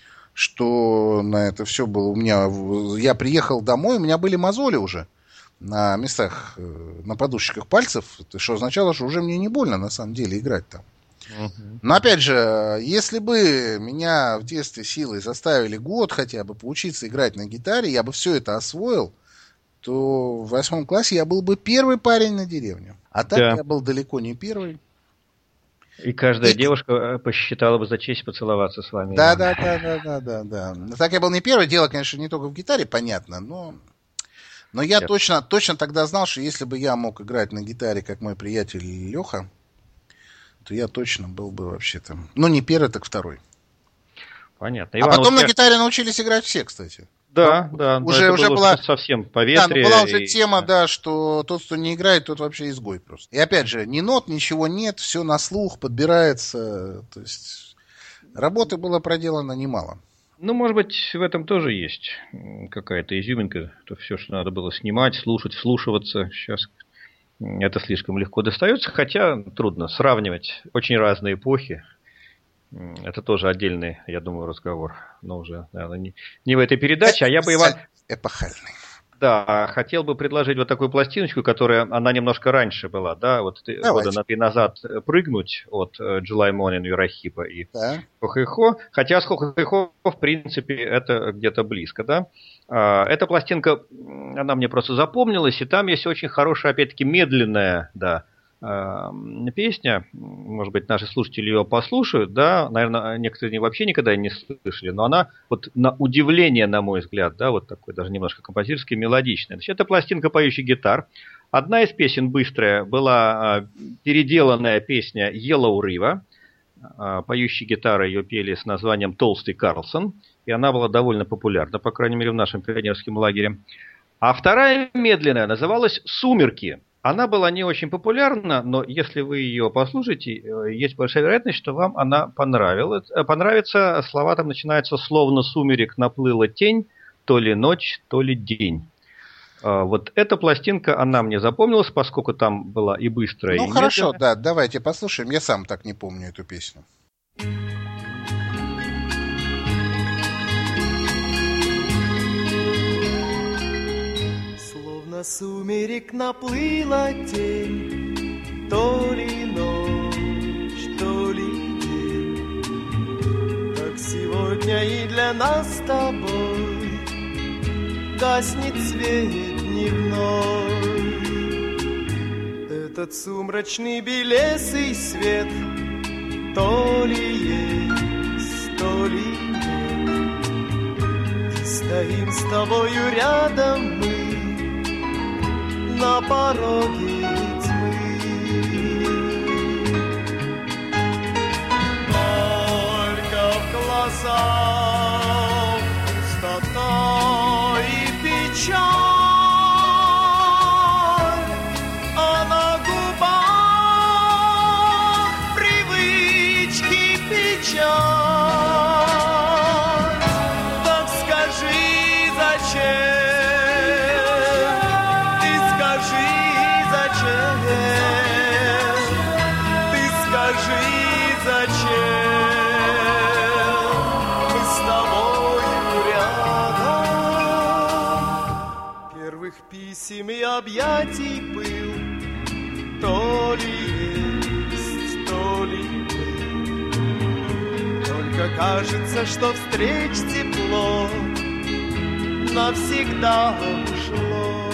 S2: что на это все было у меня... Я приехал домой, у меня были мозоли уже на местах, на подушечках пальцев, что означало, что уже мне не больно на самом деле играть там. Но опять же, если бы меня в детстве силой заставили год хотя бы поучиться играть на гитаре, я бы все это освоил, то в 8 классе я был бы первый парень на деревне. А так я был далеко не первый.
S3: И каждая девушка посчитала бы за честь поцеловаться с вами.
S2: Да. Так я был не первый. Дело, конечно, не только в гитаре, понятно, но я точно тогда знал, что если бы я мог играть на гитаре, как мой приятель Леха, то я точно был бы вообще там... Ну, не первый, так второй.
S3: Понятно.
S2: Иван, потом на гитаре научились играть все, кстати.
S3: Да.
S2: Уже была
S3: совсем по ветре.
S2: Да, была уже тема, да, что тот, кто не играет, тот вообще изгой просто. И опять же, ни нот, ничего нет, все на слух подбирается. То есть работы было проделано немало.
S3: Ну, может быть, в этом тоже есть какая-то изюминка. То все, что надо было снимать, слушать, вслушиваться. Сейчас это слишком легко достается, хотя трудно сравнивать очень разные эпохи. Это тоже отдельный, я думаю, разговор. Но уже, наверное, не в этой передаче. А я бы, Иван...
S2: Эпохальный.
S3: Да, хотел бы предложить вот такую пластиночку, которая, она немножко раньше была, да, вот года на 3 назад прыгнуть от July Morning, Юрахипа и Хо-Хэ-Хо. Хотя с Хо-Хэ-Хо, в принципе, это где-то близко, да. Эта пластинка, она мне просто запомнилась, и там есть очень хорошая, опять-таки, медленная, да, песня, может быть, наши слушатели ее послушают, да, наверное, некоторые вообще никогда не слышали, но она вот на удивление, на мой взгляд, да, вот такой даже немножко композиторский, мелодичная. Значит, это пластинка «Поющих гитар». Одна из песен быстрая была переделанная песня «Yellow River». Поющие гитары ее пели с названием «Толстый Карлсон», и она была довольно популярна, по крайней мере, в нашем пионерском лагере. А вторая медленная называлась «Сумерки». Она была не очень популярна, но если вы ее послушаете, есть большая вероятность, что вам она понравится. Слова там начинаются: «Словно сумерек наплыла тень, то ли ночь, то ли день». Вот эта пластинка, она мне запомнилась, поскольку там была и быстрая, и
S2: хорошо,
S3: медленная.
S2: да, давайте послушаем. Я сам так не помню эту песню.
S5: Со сумерек наплыла тень, то ли ночь, то ли день. Так сегодня и для нас с тобой гаснет свет дневной. Этот сумрачный белесый свет то ли есть, то ли нет. И стоим с тобою рядом мы на пороге тьмы. Только в глазах пустота и печаль, а на губах привычки печаль. Так скажи, зачем? Писем и объятий был, то ли есть, то ли был. Только кажется, что встреч тепло навсегда ушло.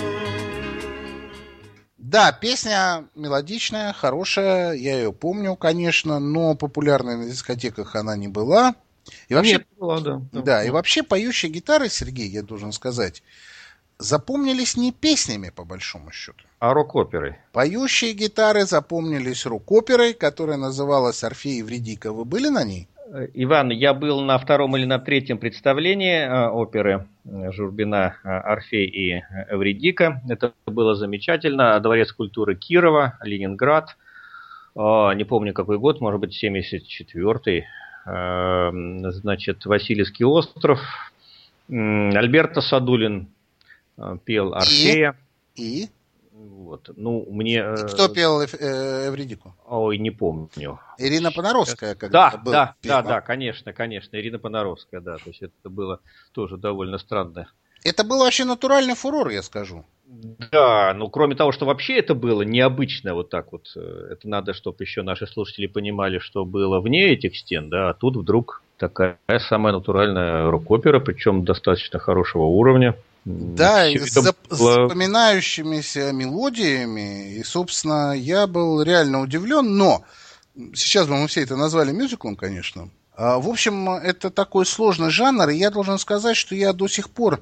S2: Да, песня мелодичная, хорошая, я ее помню, конечно, но популярной на дискотеках она не была. И вообще,
S3: нет, была, да.
S2: Да, и вообще поющие гитары, Сергей, я должен сказать, запомнились не песнями, по большому счету.
S3: А рок-оперой.
S2: Поющие гитары запомнились рок-оперой, которая называлась «Орфей и Эвридика». Вы были на ней?
S3: Иван, я был на втором или на третьем представлении оперы Журбина «Орфей и Эвридика». Это было замечательно. Дворец культуры Кирова, Ленинград. Не помню, какой год, может быть, 74-й. Значит, Васильевский остров. Альберто Садулин пел Орфея.
S2: И?
S3: Вот. Ну, мне...
S2: И кто пел Эвридику?
S3: Ой, не помню.
S2: Ирина Понаровская, когда
S3: да, конечно, Ирина Понаровская, да. То есть это было тоже довольно странно.
S2: Это был вообще натуральный фурор, я скажу.
S3: Да, ну кроме того, что вообще это было необычно вот так вот. Это надо, чтобы еще наши слушатели понимали, что было вне этих стен, да, а тут вдруг такая самая натуральная рок-опера, причем достаточно хорошего уровня.
S2: Да, и с запоминающимися мелодиями. И, собственно, я был реально удивлен. Но сейчас бы мы все это назвали мюзиклом, конечно. В общем, это такой сложный жанр. И я должен сказать, что я до сих пор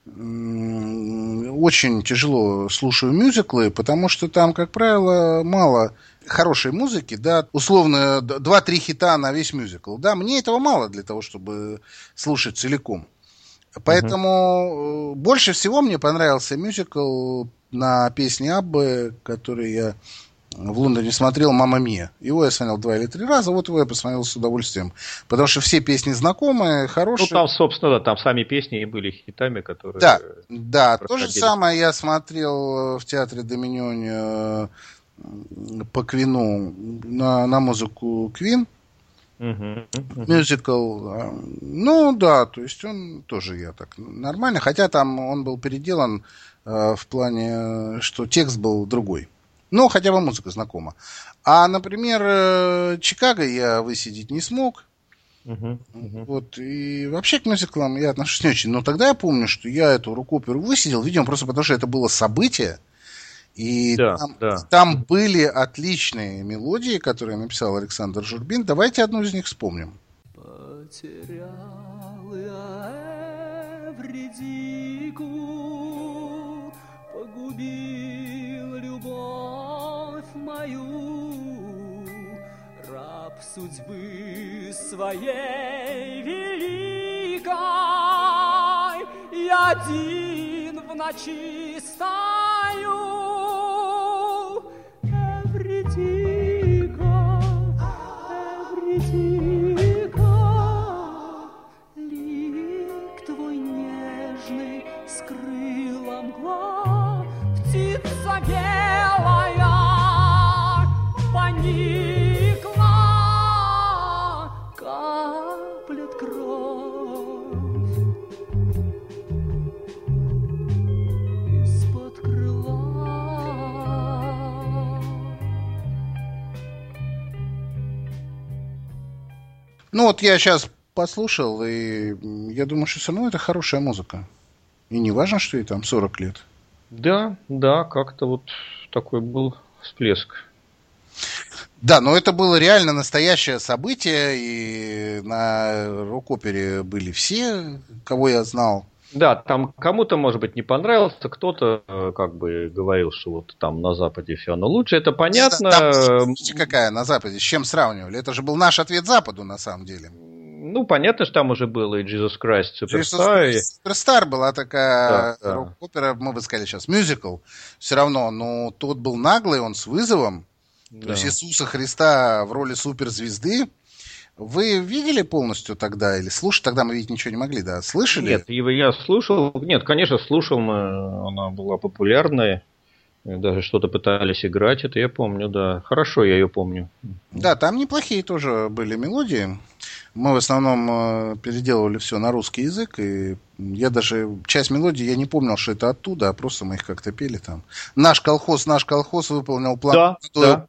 S2: очень тяжело слушаю мюзиклы, потому что там, как правило, мало хорошей музыки, да, условно 2-3 хита на весь мюзикл. Да, мне этого мало для того, чтобы слушать целиком. Поэтому больше всего мне понравился мюзикл на песни Аббы, который я в Лондоне смотрел, «Мамма Мия». Его я смотрел 2 или 3 раза, вот его я посмотрел с удовольствием. Потому что все песни знакомые, хорошие.
S3: Ну, там, собственно, да, там сами песни и были хитами, которые...
S2: Да, то же самое я смотрел в театре Доминионе по Квину на музыку Квин. Мюзикл. Ну да, то есть он тоже я так нормально, хотя там он был переделан в плане, что текст был другой. Но хотя бы музыка знакома. А, например, Чикаго я высидеть не смог. Вот, и вообще к мюзиклам я отношусь не очень. Но тогда я помню, что я эту рок-оперу высидел, видимо, просто потому что это было событие. И там были отличные мелодии, которые написал Александр Журбин. Давайте одну из них вспомним.
S5: Потерял я Эвридику, погубил любовь мою, раб судьбы своей великой, и один в ночи стою. Эвридика, лик твой нежный скрыла мгла, птица белая поникла, каплет кровь из-под
S2: Ну вот я сейчас послушал, и я думаю, что все равно это хорошая музыка. И не важно, что ей там 40 лет.
S3: Да, как-то вот такой был всплеск.
S2: Да, но это было реально настоящее событие, и на рок-опере были все, кого я знал.
S3: Да, там кому-то, может быть, не понравился, кто-то как бы говорил, что вот там на Западе все оно лучше, это понятно.
S2: Видите, какая на Западе, с чем сравнивали? Это же был наш ответ Западу, на самом деле.
S3: Ну, понятно, что там уже было и Jesus Christ Superstar.
S2: Superstar была такая рок-опера, мы бы сказали сейчас, мюзикл. Все равно, но тот был наглый, он с вызовом.
S3: Да.
S2: То есть Иисуса Христа в роли суперзвезды. Вы видели полностью тогда или слушали? Тогда мы видеть ничего не могли, да? Слышали?
S3: Нет, я слушал. Нет, конечно, слушал. Она была популярная. Даже что-то пытались играть, это я помню, да. Хорошо, я ее помню.
S2: Да, там неплохие тоже были мелодии. Мы в основном переделывали все на русский язык, и я даже часть мелодий я не помнил, что это оттуда, а просто мы их как-то пели там. Наш колхоз выполнил план.
S3: Да.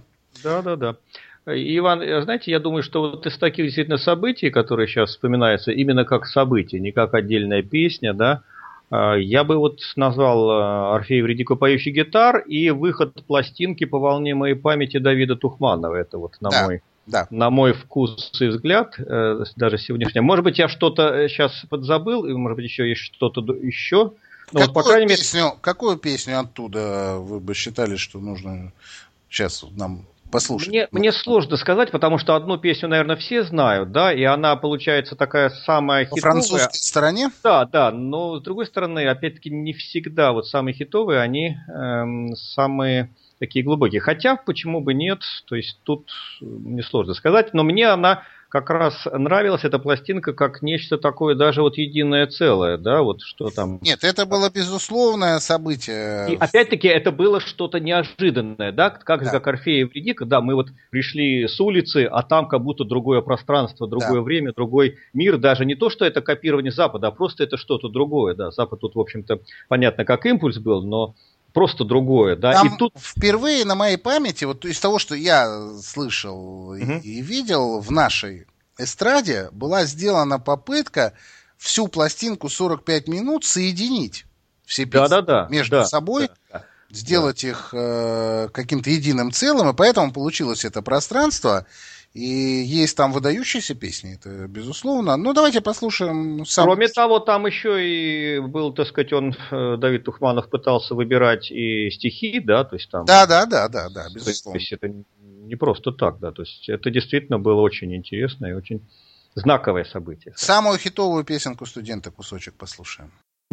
S3: Иван, знаете, я думаю, что вот из таких действительно событий, которые сейчас вспоминаются именно как события, не как отдельная песня, да, я бы вот назвал Орфей Эвридику поющий гитар и выход пластинки «По волне моей памяти» Давида Тухманова. Это вот на мой вкус и взгляд, даже сегодняшний. Может быть, я что-то сейчас подзабыл, и может быть, еще есть что-то еще. Но вот, по крайней мере...
S2: Какую песню оттуда вы бы считали, что нужно сейчас нам послушать?
S3: Мне сложно сказать, потому что одну песню, наверное, все знают, да, и она получается такая самая хитовая.
S2: По французской стороне?
S3: Да, но с другой стороны, опять-таки, не всегда вот самые хитовые, они самые такие глубокие. Хотя, почему бы нет, то есть тут мне сложно сказать, но мне она как раз нравилась, эта пластинка, как нечто такое, даже вот единое целое, да, вот что там...
S2: Нет, это было безусловное событие.
S3: И опять-таки это было что-то неожиданное, да, как Орфей и Эвридика, да, мы вот пришли с улицы, а там как будто другое пространство, другое время, другой мир, даже не то, что это копирование Запада, а просто это что-то другое, да, Запад тут, в общем-то, понятно, как импульс был, но просто другое, да.
S2: Там
S3: и тут...
S2: впервые на моей памяти, вот из того, что я слышал и видел в нашей эстраде, была сделана попытка всю пластинку 45 минут соединить все песни между собой, сделать их каким-то единым целым, и поэтому получилось это пространство. И есть там выдающиеся песни, это безусловно. Ну, давайте послушаем сам.
S3: Кроме того, там еще и был, так сказать, Давид Тухманов пытался выбирать и стихи, да, то есть там...
S2: Да, безусловно.
S3: То есть это не просто так, да, то есть это действительно было очень интересно и очень знаковое событие.
S2: Самую хитовую песенку студента кусочек послушаем.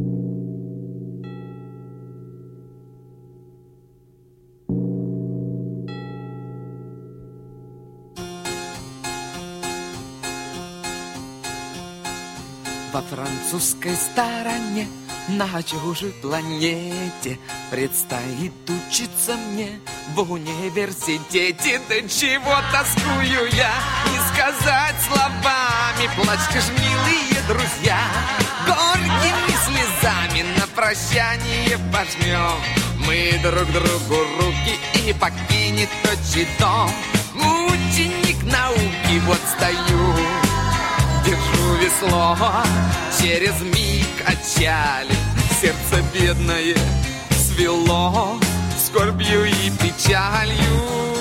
S6: Во французской стороне, на чужой планете, предстоит учиться мне в университете. Да чего тоскую я, не сказать словами. Плачьте ж, милые друзья, горькими слезами на прощание пожмем мы друг другу руки, и покинет отчий дом ученик науки. Вот стою, держу весло, через миг отчали, сердце бедное свело скорбью и печалью.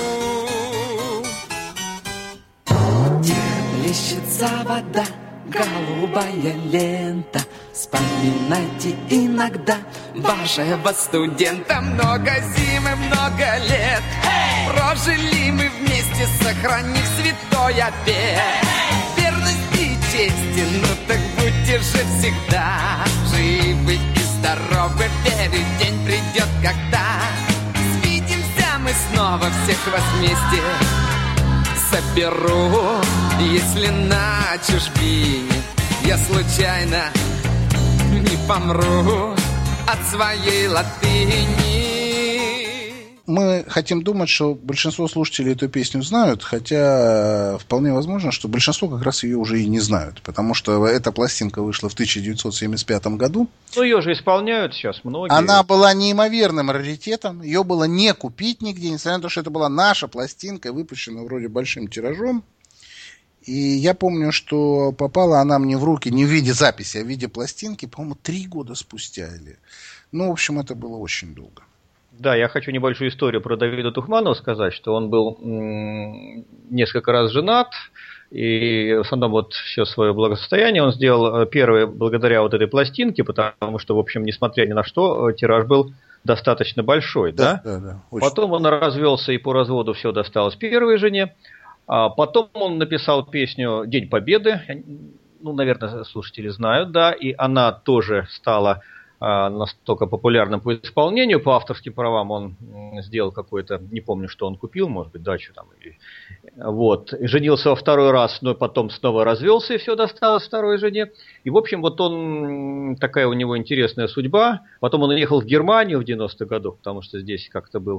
S6: Плещется вода, голубая лента. Вспоминайте иногда вашего студента. Много зим и много лет прожили мы вместе, сохранив святой обет. Честен, ну так будьте же всегда живы и здоровы. Верю, день придет, когда свидимся мы снова, всех вас вместе соберу. Если на чужбине я случайно не помру от своей латыни.
S2: Мы хотим думать, что большинство слушателей эту песню знают, хотя вполне возможно, что большинство как раз ее уже и не знают, потому что эта пластинка вышла в 1975 году.
S3: Ну, ее же исполняют сейчас многие.
S2: Она была неимоверным раритетом, ее было не купить нигде, несмотря на то, что это была наша пластинка, выпущена вроде большим тиражом. И я помню, что попала она мне в руки не в виде записи, а в виде пластинки, по-моему, 3 года спустя. Ну, в общем, это было очень долго.
S3: Да, я хочу небольшую историю про Давида Тухманова сказать, что он был несколько раз женат, и в основном вот все свое благосостояние он сделал первое благодаря вот этой пластинке, потому что, в общем, несмотря ни на что, тираж был достаточно большой, да?
S2: Да.
S3: Потом он развелся, и по разводу все досталось первой жене. А потом он написал песню «День Победы», ну, наверное, слушатели знают, да, и она тоже стала настолько популярным по исполнению, по авторским правам он сделал какой-то, не помню, что он купил, может быть, дачу там. Вот. И женился во второй раз, но потом снова развелся, и все досталось второй жене. И, в общем, вот он, такая у него интересная судьба. Потом он уехал в Германию в 90-х годах, потому что здесь как-то был,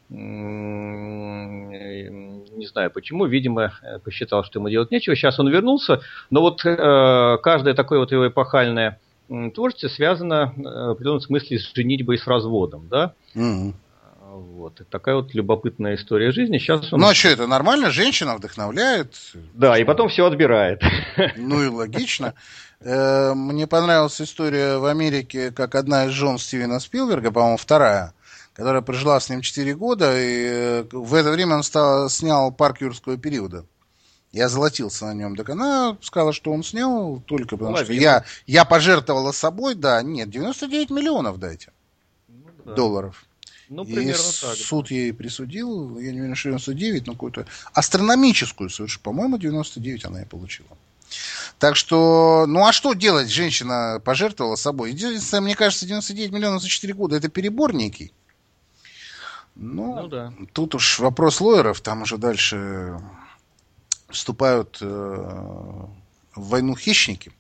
S3: не знаю почему, видимо, посчитал, что ему делать нечего. Сейчас он вернулся, но вот каждое такое вот его эпохальное творчество связано в определенном смысле с женитьбой и с разводом, да? Вот. Такая вот любопытная история жизни. Сейчас он...
S2: Ну, а что, это нормально? Женщина вдохновляет.
S3: Да, и потом все отбирает.
S2: Ну, и логично. Мне понравилась история в Америке, как одна из жен Стивена Спилберга, по-моему, вторая, которая прожила с ним 4 года, и в это время он снял «Парк юрского периода». Я золотился на нем. Так она сказала, что он снял только потому, что я пожертвовала собой. Да, нет, 99 миллионов дайте. Долларов.
S3: Ну, примерно
S2: и
S3: так.
S2: Суд ей присудил, я не уверен, что 99, но какую-то астрономическую совершенно. По-моему, 99 она и получила. Так что, ну а что делать? Женщина пожертвовала собой. Единственное, мне кажется, 99 миллионов за 4 года это перебор некий. Ну да. Тут уж вопрос лоеров, там уже дальше вступают в войну хищники.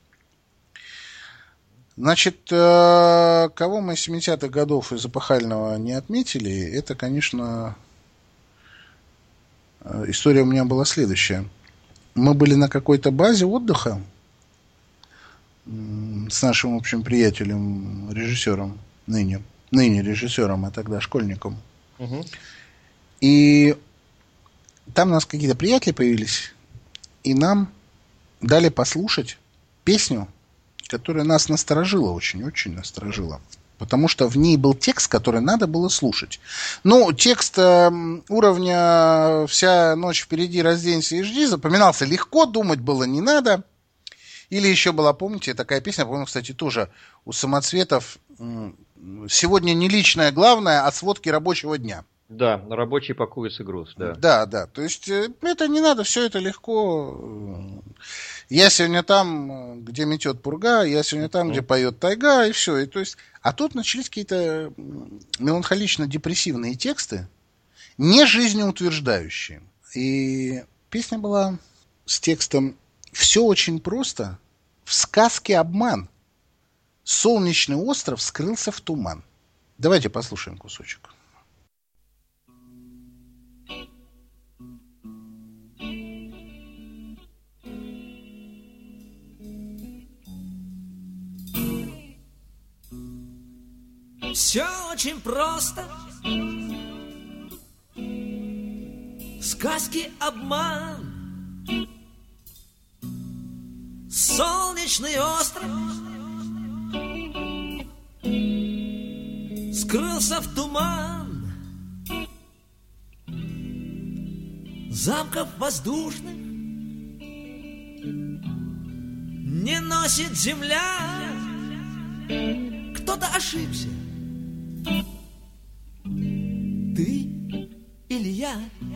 S2: Значит, кого мы 70-х годов из эпохального не отметили, это, конечно, история у меня была следующая. Мы были на какой-то базе отдыха с нашим общим приятелем, режиссером, ныне режиссером, а тогда школьником. Угу. И там у нас какие-то приятели появились, и нам дали послушать песню, которая нас насторожила, очень-очень насторожила. Потому что в ней был текст, который надо было слушать. Ну, текст уровня «Вся ночь впереди, разденься и жди» запоминался легко, думать было не надо. Или еще была, помните, такая песня, по-моему, кстати, тоже у Самоцветов «Сегодня не личное главное, а сводки рабочего дня».
S3: Да, рабочий пакуется груз, да.
S2: Да. То есть это не надо, все это легко. Я сегодня там, где метет пурга, я сегодня там, где поет тайга, и все. И, то есть, а тут начались какие-то меланхолично-депрессивные тексты, не жизнеутверждающие. И песня была с текстом «Все очень просто, в сказке обман. Солнечный остров скрылся в туман». Давайте послушаем кусочек.
S7: Все очень просто. Сказки обман. Солнечный остров скрылся в туман. Замков воздушных не носит земля. Кто-то ошибся. Ты или я?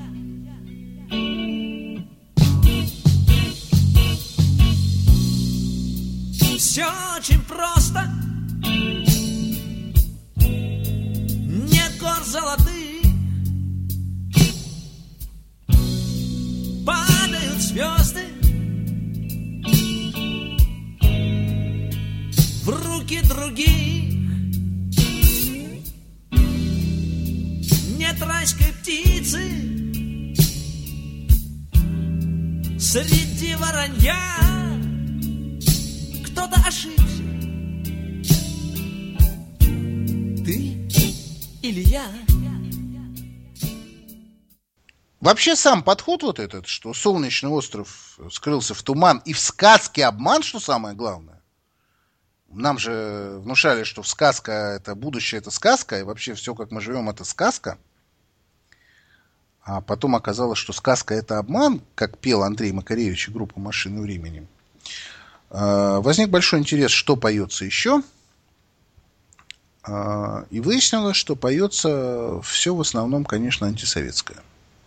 S7: Все очень просто. Нет гор золотых, падают звезды в руки других. Нет райской птицы среди воронья. Кто-то ошибся. Ты или я?
S2: Вообще сам подход вот этот, что солнечный остров скрылся в туман, и в сказке обман, что самое главное. Нам же внушали, что сказка это будущее, это сказка, и вообще все, как мы живем, это сказка. А потом оказалось, что сказка это обман, как пел Андрей Макаревич и группа «Машины времени». Возник большой интерес, что поется еще. И выяснилось, что поется все в основном, конечно, антисоветское.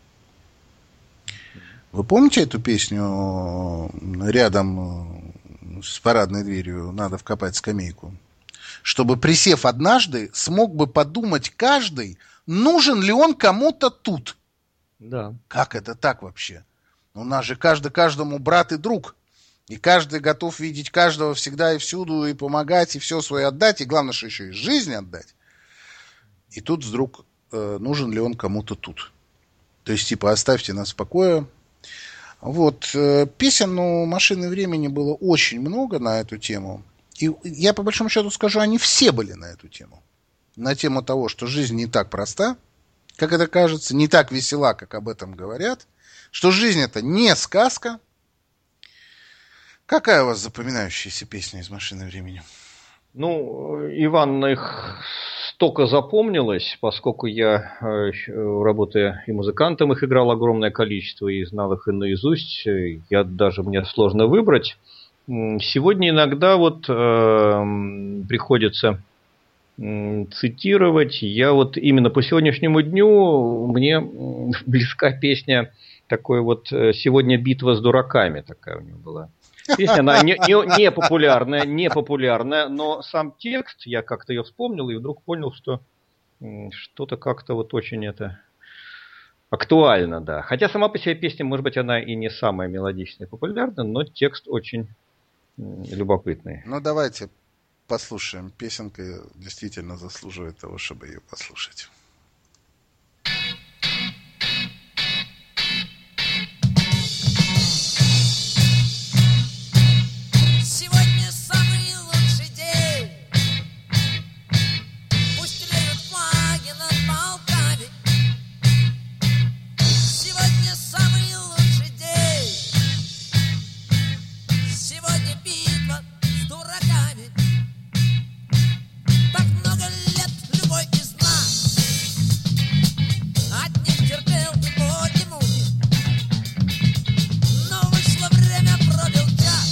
S2: Вы помните эту песню «Рядом с парадной дверью надо вкопать скамейку»? Чтобы, присев однажды, смог бы подумать каждый, нужен ли он кому-то тут.
S3: Да.
S2: Как это так вообще? У нас же каждый каждому брат и друг. И каждый готов видеть каждого всегда и всюду, и помогать, и все свое отдать. И главное, что еще и жизнь отдать. И тут вдруг нужен ли он кому-то тут. То есть, типа, оставьте нас в покое. Вот. Песен у «Машины времени» было очень много на эту тему. И я, по большому счету, скажу, они все были на эту тему. На тему того, что жизнь не так проста, как это кажется, не так весела, как об этом говорят, что жизнь это не сказка. Какая у вас запоминающаяся песня из «Машины времени»?
S3: Ну, Иван, их столько запомнилось, поскольку я, работая и музыкантом, их играл огромное количество и знал их и наизусть. Мне сложно выбрать. Сегодня иногда вот приходится цитировать. Я вот именно по сегодняшнему дню мне близка песня такой вот «Сегодня битва с дураками» такая у него была. Песня, она не популярная, но сам текст, я как-то ее вспомнил и вдруг понял, что что-то как-то вот очень это актуально, да. Хотя сама по себе песня, может быть, она и не самая мелодичная и популярная, но текст очень любопытный.
S2: Ну, давайте послушаем. Песенка действительно заслуживает того, чтобы ее послушать.
S5: Сегодня самый лучший день. Пусть реют флаги над полками. Сегодня самый лучший день. Сегодня битва с дураками. Так много лет любой из нас от них терпел и боги муки. Но вышло время, пробил час,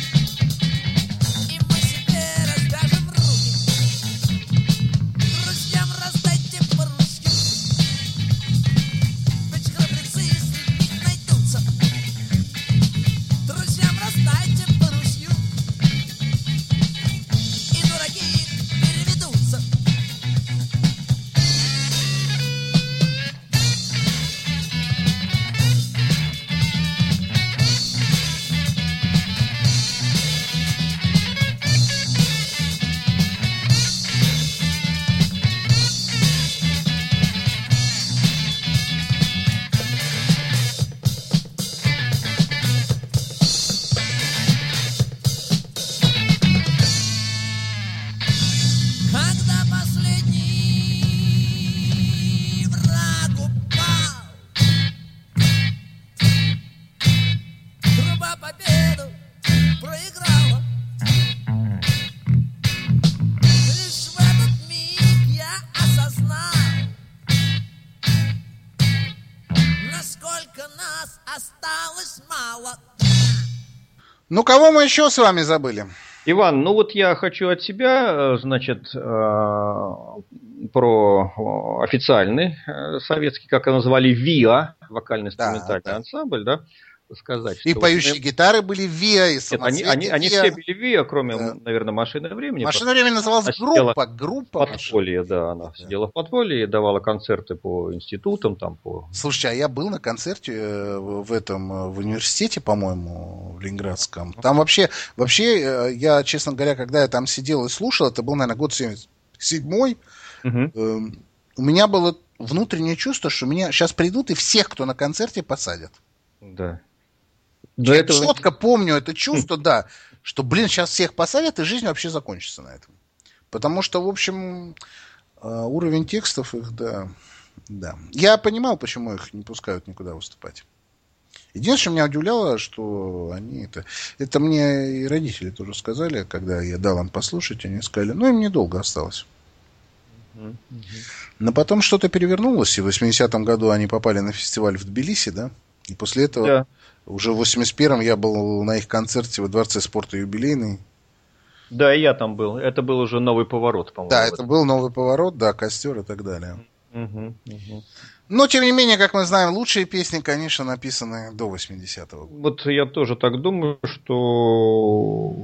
S5: и мы себе развяжем руки. Друзьям раздайте по ручке, ведь храбрецы среди них найдутся. Друзьям раздайте по ружью, и дураки их переведутся. Когда последний враг упал, труба победу проиграла. Лишь в этот миг я осознал, насколько нас осталось мало.
S2: Ну, кого мы еще с вами забыли?
S3: Иван, ну вот я хочу от себя, значит, про официальный советский, как его назвали, ВИА, вокально-инструментальный ансамбль, да, сказать.
S2: И
S3: что
S2: поющие гитары были ВИА, и
S3: Нет,
S2: самоцветы
S3: они
S2: ВИА.
S3: все были ВИА, кроме, наверное, «Машины времени».
S2: «Машина времени» называлась
S3: Она сидела
S2: группа.
S3: в подполье, да, она сидела в подполье и давала концерты по институтам, там, по...
S2: Слушайте, а я был на концерте в университете, по-моему, в Ленинградском. Там вообще, я, честно говоря, когда я там сидел и слушал, это был, наверное, год 77-й, у меня было внутреннее чувство, что меня сейчас придут и всех, кто на концерте, посадят.
S3: Да.
S2: Я четко помню это чувство, да, что, сейчас всех посадят, и жизнь вообще закончится на этом. Потому что, в общем, уровень текстов их, да, Да. Я понимал, почему их не пускают никуда выступать. Единственное, меня удивляло, что они это мне и родители тоже сказали, когда я дал им послушать, они сказали, им недолго осталось. Но потом что-то перевернулось, и в 80-м году они попали на фестиваль в Тбилиси, да? И после этого уже в 81-м я был на их концерте во Дворце спорта «Юбилейный».
S3: Да, и я там был. Это был уже новый поворот, по-моему.
S2: Да, это был новый поворот, да, костер и так далее. Но, тем не менее, как мы знаем, лучшие песни, конечно, написаны до 80-го года.
S3: Вот я тоже так думаю, что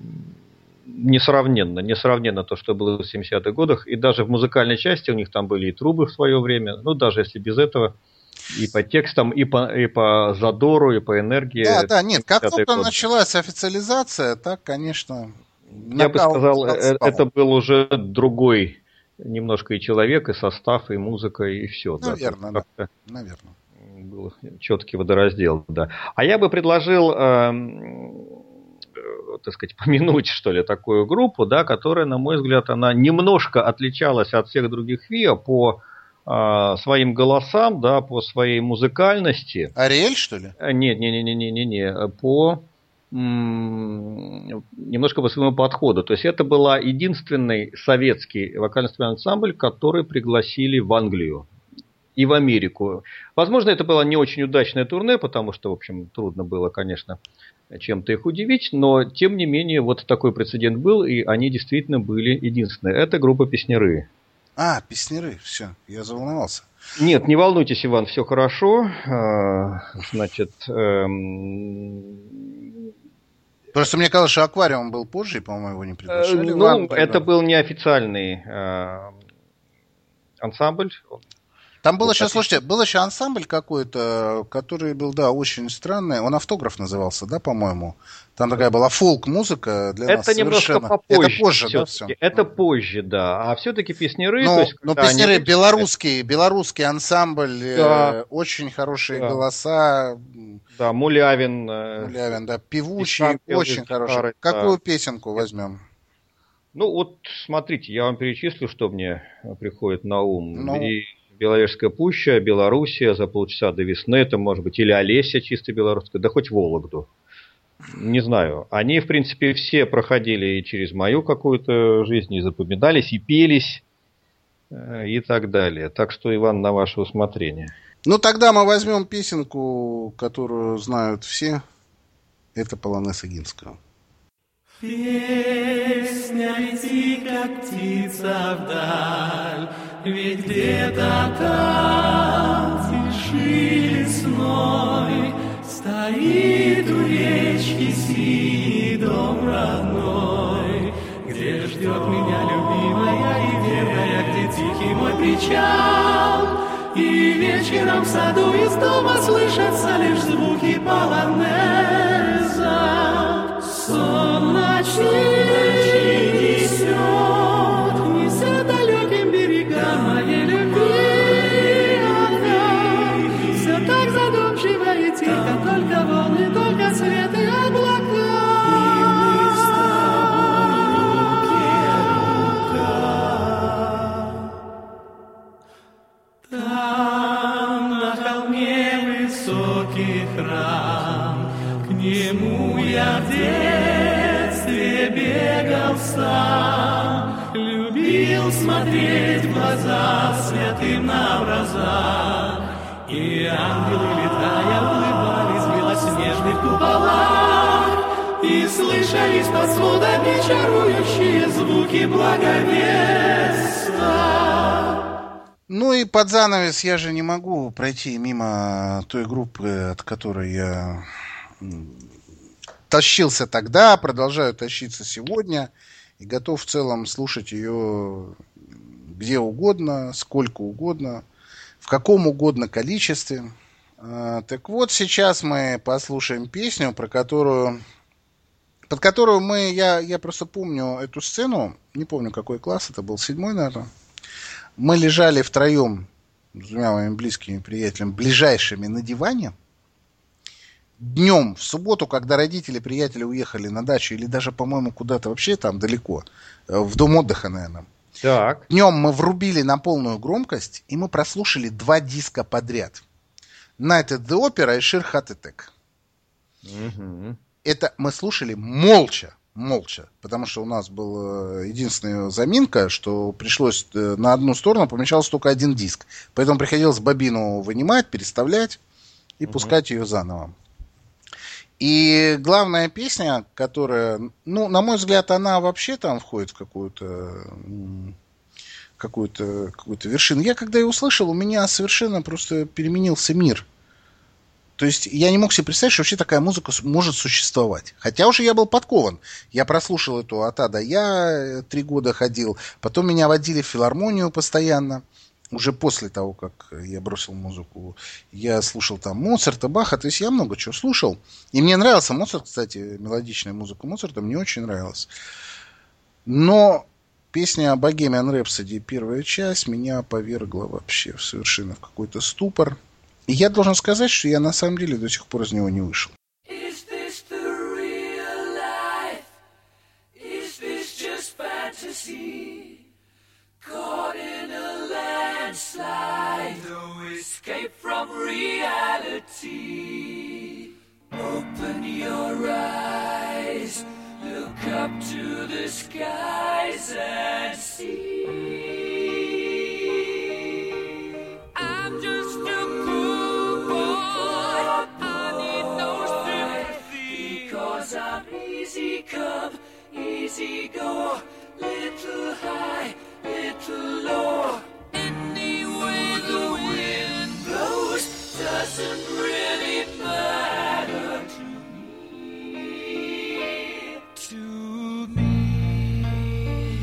S3: несравненно то, что было в 70-х годах. И даже в музыкальной части у них там были и трубы в свое время. Ну, даже если без этого. И по текстам, и по задору, и по энергии.
S2: Да, нет, как только началась официализация, так, конечно...
S3: Я бы сказал, это был уже другой немножко и человек, и состав, и музыка, и все.
S2: Наверное, да. Наверное.
S3: Был четкий водораздел, да. А я бы предложил, так сказать, помянуть, что ли, такую группу, да, которая, на мой взгляд, она немножко отличалась от всех других ВИА по своим голосам, да, по своей музыкальности.
S2: Ариэль, что ли?
S3: Не. По немножко по своему подходу. То есть это была единственный советский вокально-инструментальный ансамбль, который пригласили в Англию и в Америку. Возможно, это было не очень удачное турне, потому что, в общем, трудно было, конечно, чем-то их удивить, но, тем не менее, вот такой прецедент был, и они действительно были единственные. Это группа «Песняры».
S2: «Песняры», все, я заволновался.
S3: Нет, не волнуйтесь, Иван, все хорошо. Значит,
S2: просто мне казалось, что «Аквариум» был позже, и, по-моему, его не приглашали.
S3: Это был неофициальный ансамбль.
S2: Там был еще, слушайте, был еще ансамбль какой-то, который был, да, очень странный. Он «Автограф» назывался, да, по-моему. Там такая была фолк-музыка для нас совершенно.
S3: Это немножко попозже.
S2: Это позже, да, все.
S3: Это позже, да. А все-таки «Песняры».
S2: «Песняры» белорусский ансамбль, да. Очень хорошие голоса.
S3: Да, Мулявин,
S2: да, певучий, очень хороший. Какую песенку возьмем?
S3: Ну, вот, смотрите, я вам перечислю, что мне приходит на ум. И Беловежская пуща, Белоруссия, за полчаса до весны, это может быть или Олеся чисто белорусская, да хоть Вологду. Не знаю. Они, в принципе, все проходили и через мою какую-то жизнь, и запоминались, и пелись, и так далее. Так что, Иван, на ваше усмотрение.
S2: Ну, тогда мы возьмем песенку, которую знают все. Это полонез Огинского.
S7: Песня лети, как птица вдаль, ведь где-то там, тиши лесной, стоит у речки синий дом родной, где ждет меня любимая и верная, где тихий мой причал, и вечером в саду из дома слышатся лишь звуки полонеза. Сон ночи несет далеким берегам моей любви. Все так задумчиво и тихо, только волны, только свет и облака. И мы с тобой руке рука. Там на холме высокий храм, к нему я в детстве бегал сам, любил смотреть в глаза святым на образа, и ангелы, летая, улыбались в белоснежных куполах, и слышались под сводами чарующие звуки благовеста.
S2: Ну и под занавес я же не могу пройти мимо той группы, от которой я тащился тогда, продолжаю тащиться сегодня и готов в целом слушать ее где угодно, сколько угодно, в каком угодно количестве. Так вот, сейчас мы послушаем песню, под которую я просто помню эту сцену, не помню какой класс, это был 7-й, наверное. Мы лежали втроем с двумя моими близкими приятелями, ближайшими на диване. Днем, в субботу, когда родители, приятели уехали на дачу или даже, по-моему, куда-то вообще там далеко, в дом отдыха, наверное.
S3: Так.
S2: Днем мы врубили на полную громкость, и мы прослушали 2 диска подряд. Night at the Opera и Sheer Heart Attack. Это мы слушали молча, потому что у нас была единственная заминка, что пришлось на одну сторону помещался только один диск. Поэтому приходилось бобину вынимать, переставлять и пускать ее заново. И главная песня, которая, ну, на мой взгляд, она вообще там входит в какую-то вершину. Я когда ее услышал, у меня совершенно просто переменился мир. То есть я не мог себе представить, что вообще такая музыка может существовать. Хотя уже я был подкован. Я прослушал эту от А до Я 3 года ходил. Потом меня водили в филармонию постоянно. Уже после того, как я бросил музыку, я слушал там Моцарта, Баха. То есть я много чего слушал. И мне нравился Моцарт, кстати, мелодичная музыка Моцарта мне очень нравилась. Но песня Bohemian Rhapsody, первая часть, меня повергла вообще совершенно в какой-то ступор. И я должен сказать, что я на самом деле до сих пор из него не вышел.
S4: Open your eyes, look up to the skies and see. I'm just a poor boy, I need no sympathy, 'cause I'm easy come, easy go, little high, little low. Any way the wind blows doesn't really matter to me, to me.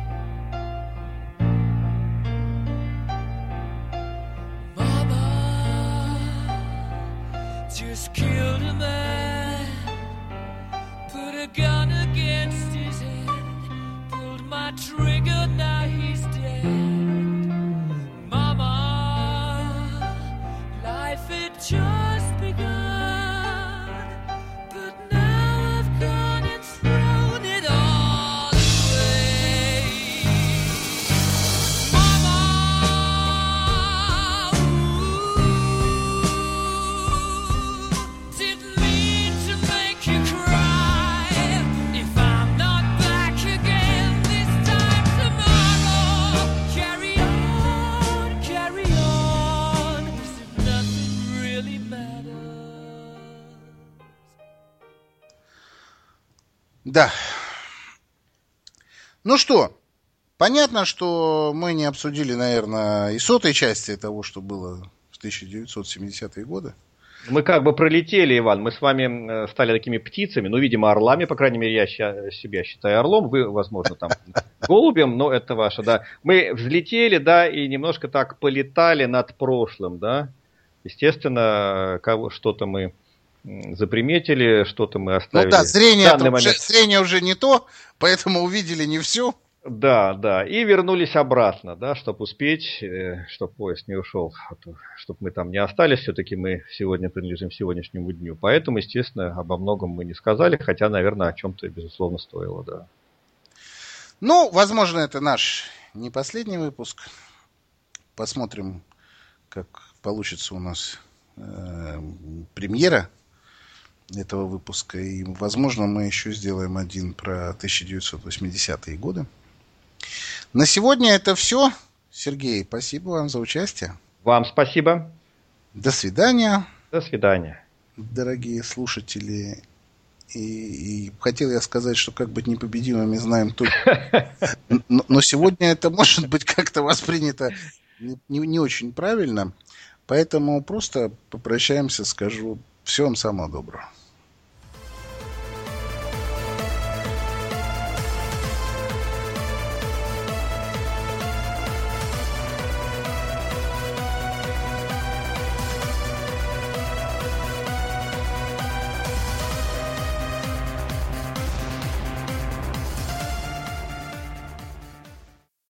S4: Mama just killed a man, put a gun against his head, pulled my trigger, now he's dead. Mama, life had just begun, but now I've gone and thrown it all away. Mama, didn't mean to make you cry. If I'm not back again this time tomorrow, carry on, as if nothing really matters.
S2: Да. Ну что, понятно, что мы не обсудили, наверное, и 100-й части того, что было в 1970-е годы.
S3: Мы как бы пролетели, Иван, мы с вами стали такими птицами, ну, видимо, орлами, по крайней мере, я себя считаю орлом, вы, возможно, там голубем, но это ваше, да. Мы взлетели, да, и немножко так полетали над прошлым, да. Естественно, что-то мы заприметили, что-то мы оставили.
S2: Ну да,
S3: зрение
S2: зрение уже не то, поэтому увидели не все.
S3: Да, да, и вернулись обратно, да, чтобы успеть, чтобы поезд не ушел, чтобы мы там не остались, все-таки мы сегодня принадлежим сегодняшнему дню, поэтому, естественно, обо многом мы не сказали, хотя, наверное, о чем-то, безусловно, стоило, да.
S2: Ну, возможно, это наш не последний выпуск. Посмотрим, как получится у нас премьера этого выпуска, и, возможно, мы еще сделаем один про 1980-е годы. На сегодня это все. Сергей, спасибо вам за участие.
S3: Вам спасибо.
S2: До свидания.
S3: До свидания.
S2: Дорогие слушатели. И хотел я сказать, что как быть непобедимыми знаем только... Но сегодня это может быть как-то воспринято не очень правильно. Поэтому просто попрощаемся, скажу всего вам самого доброго.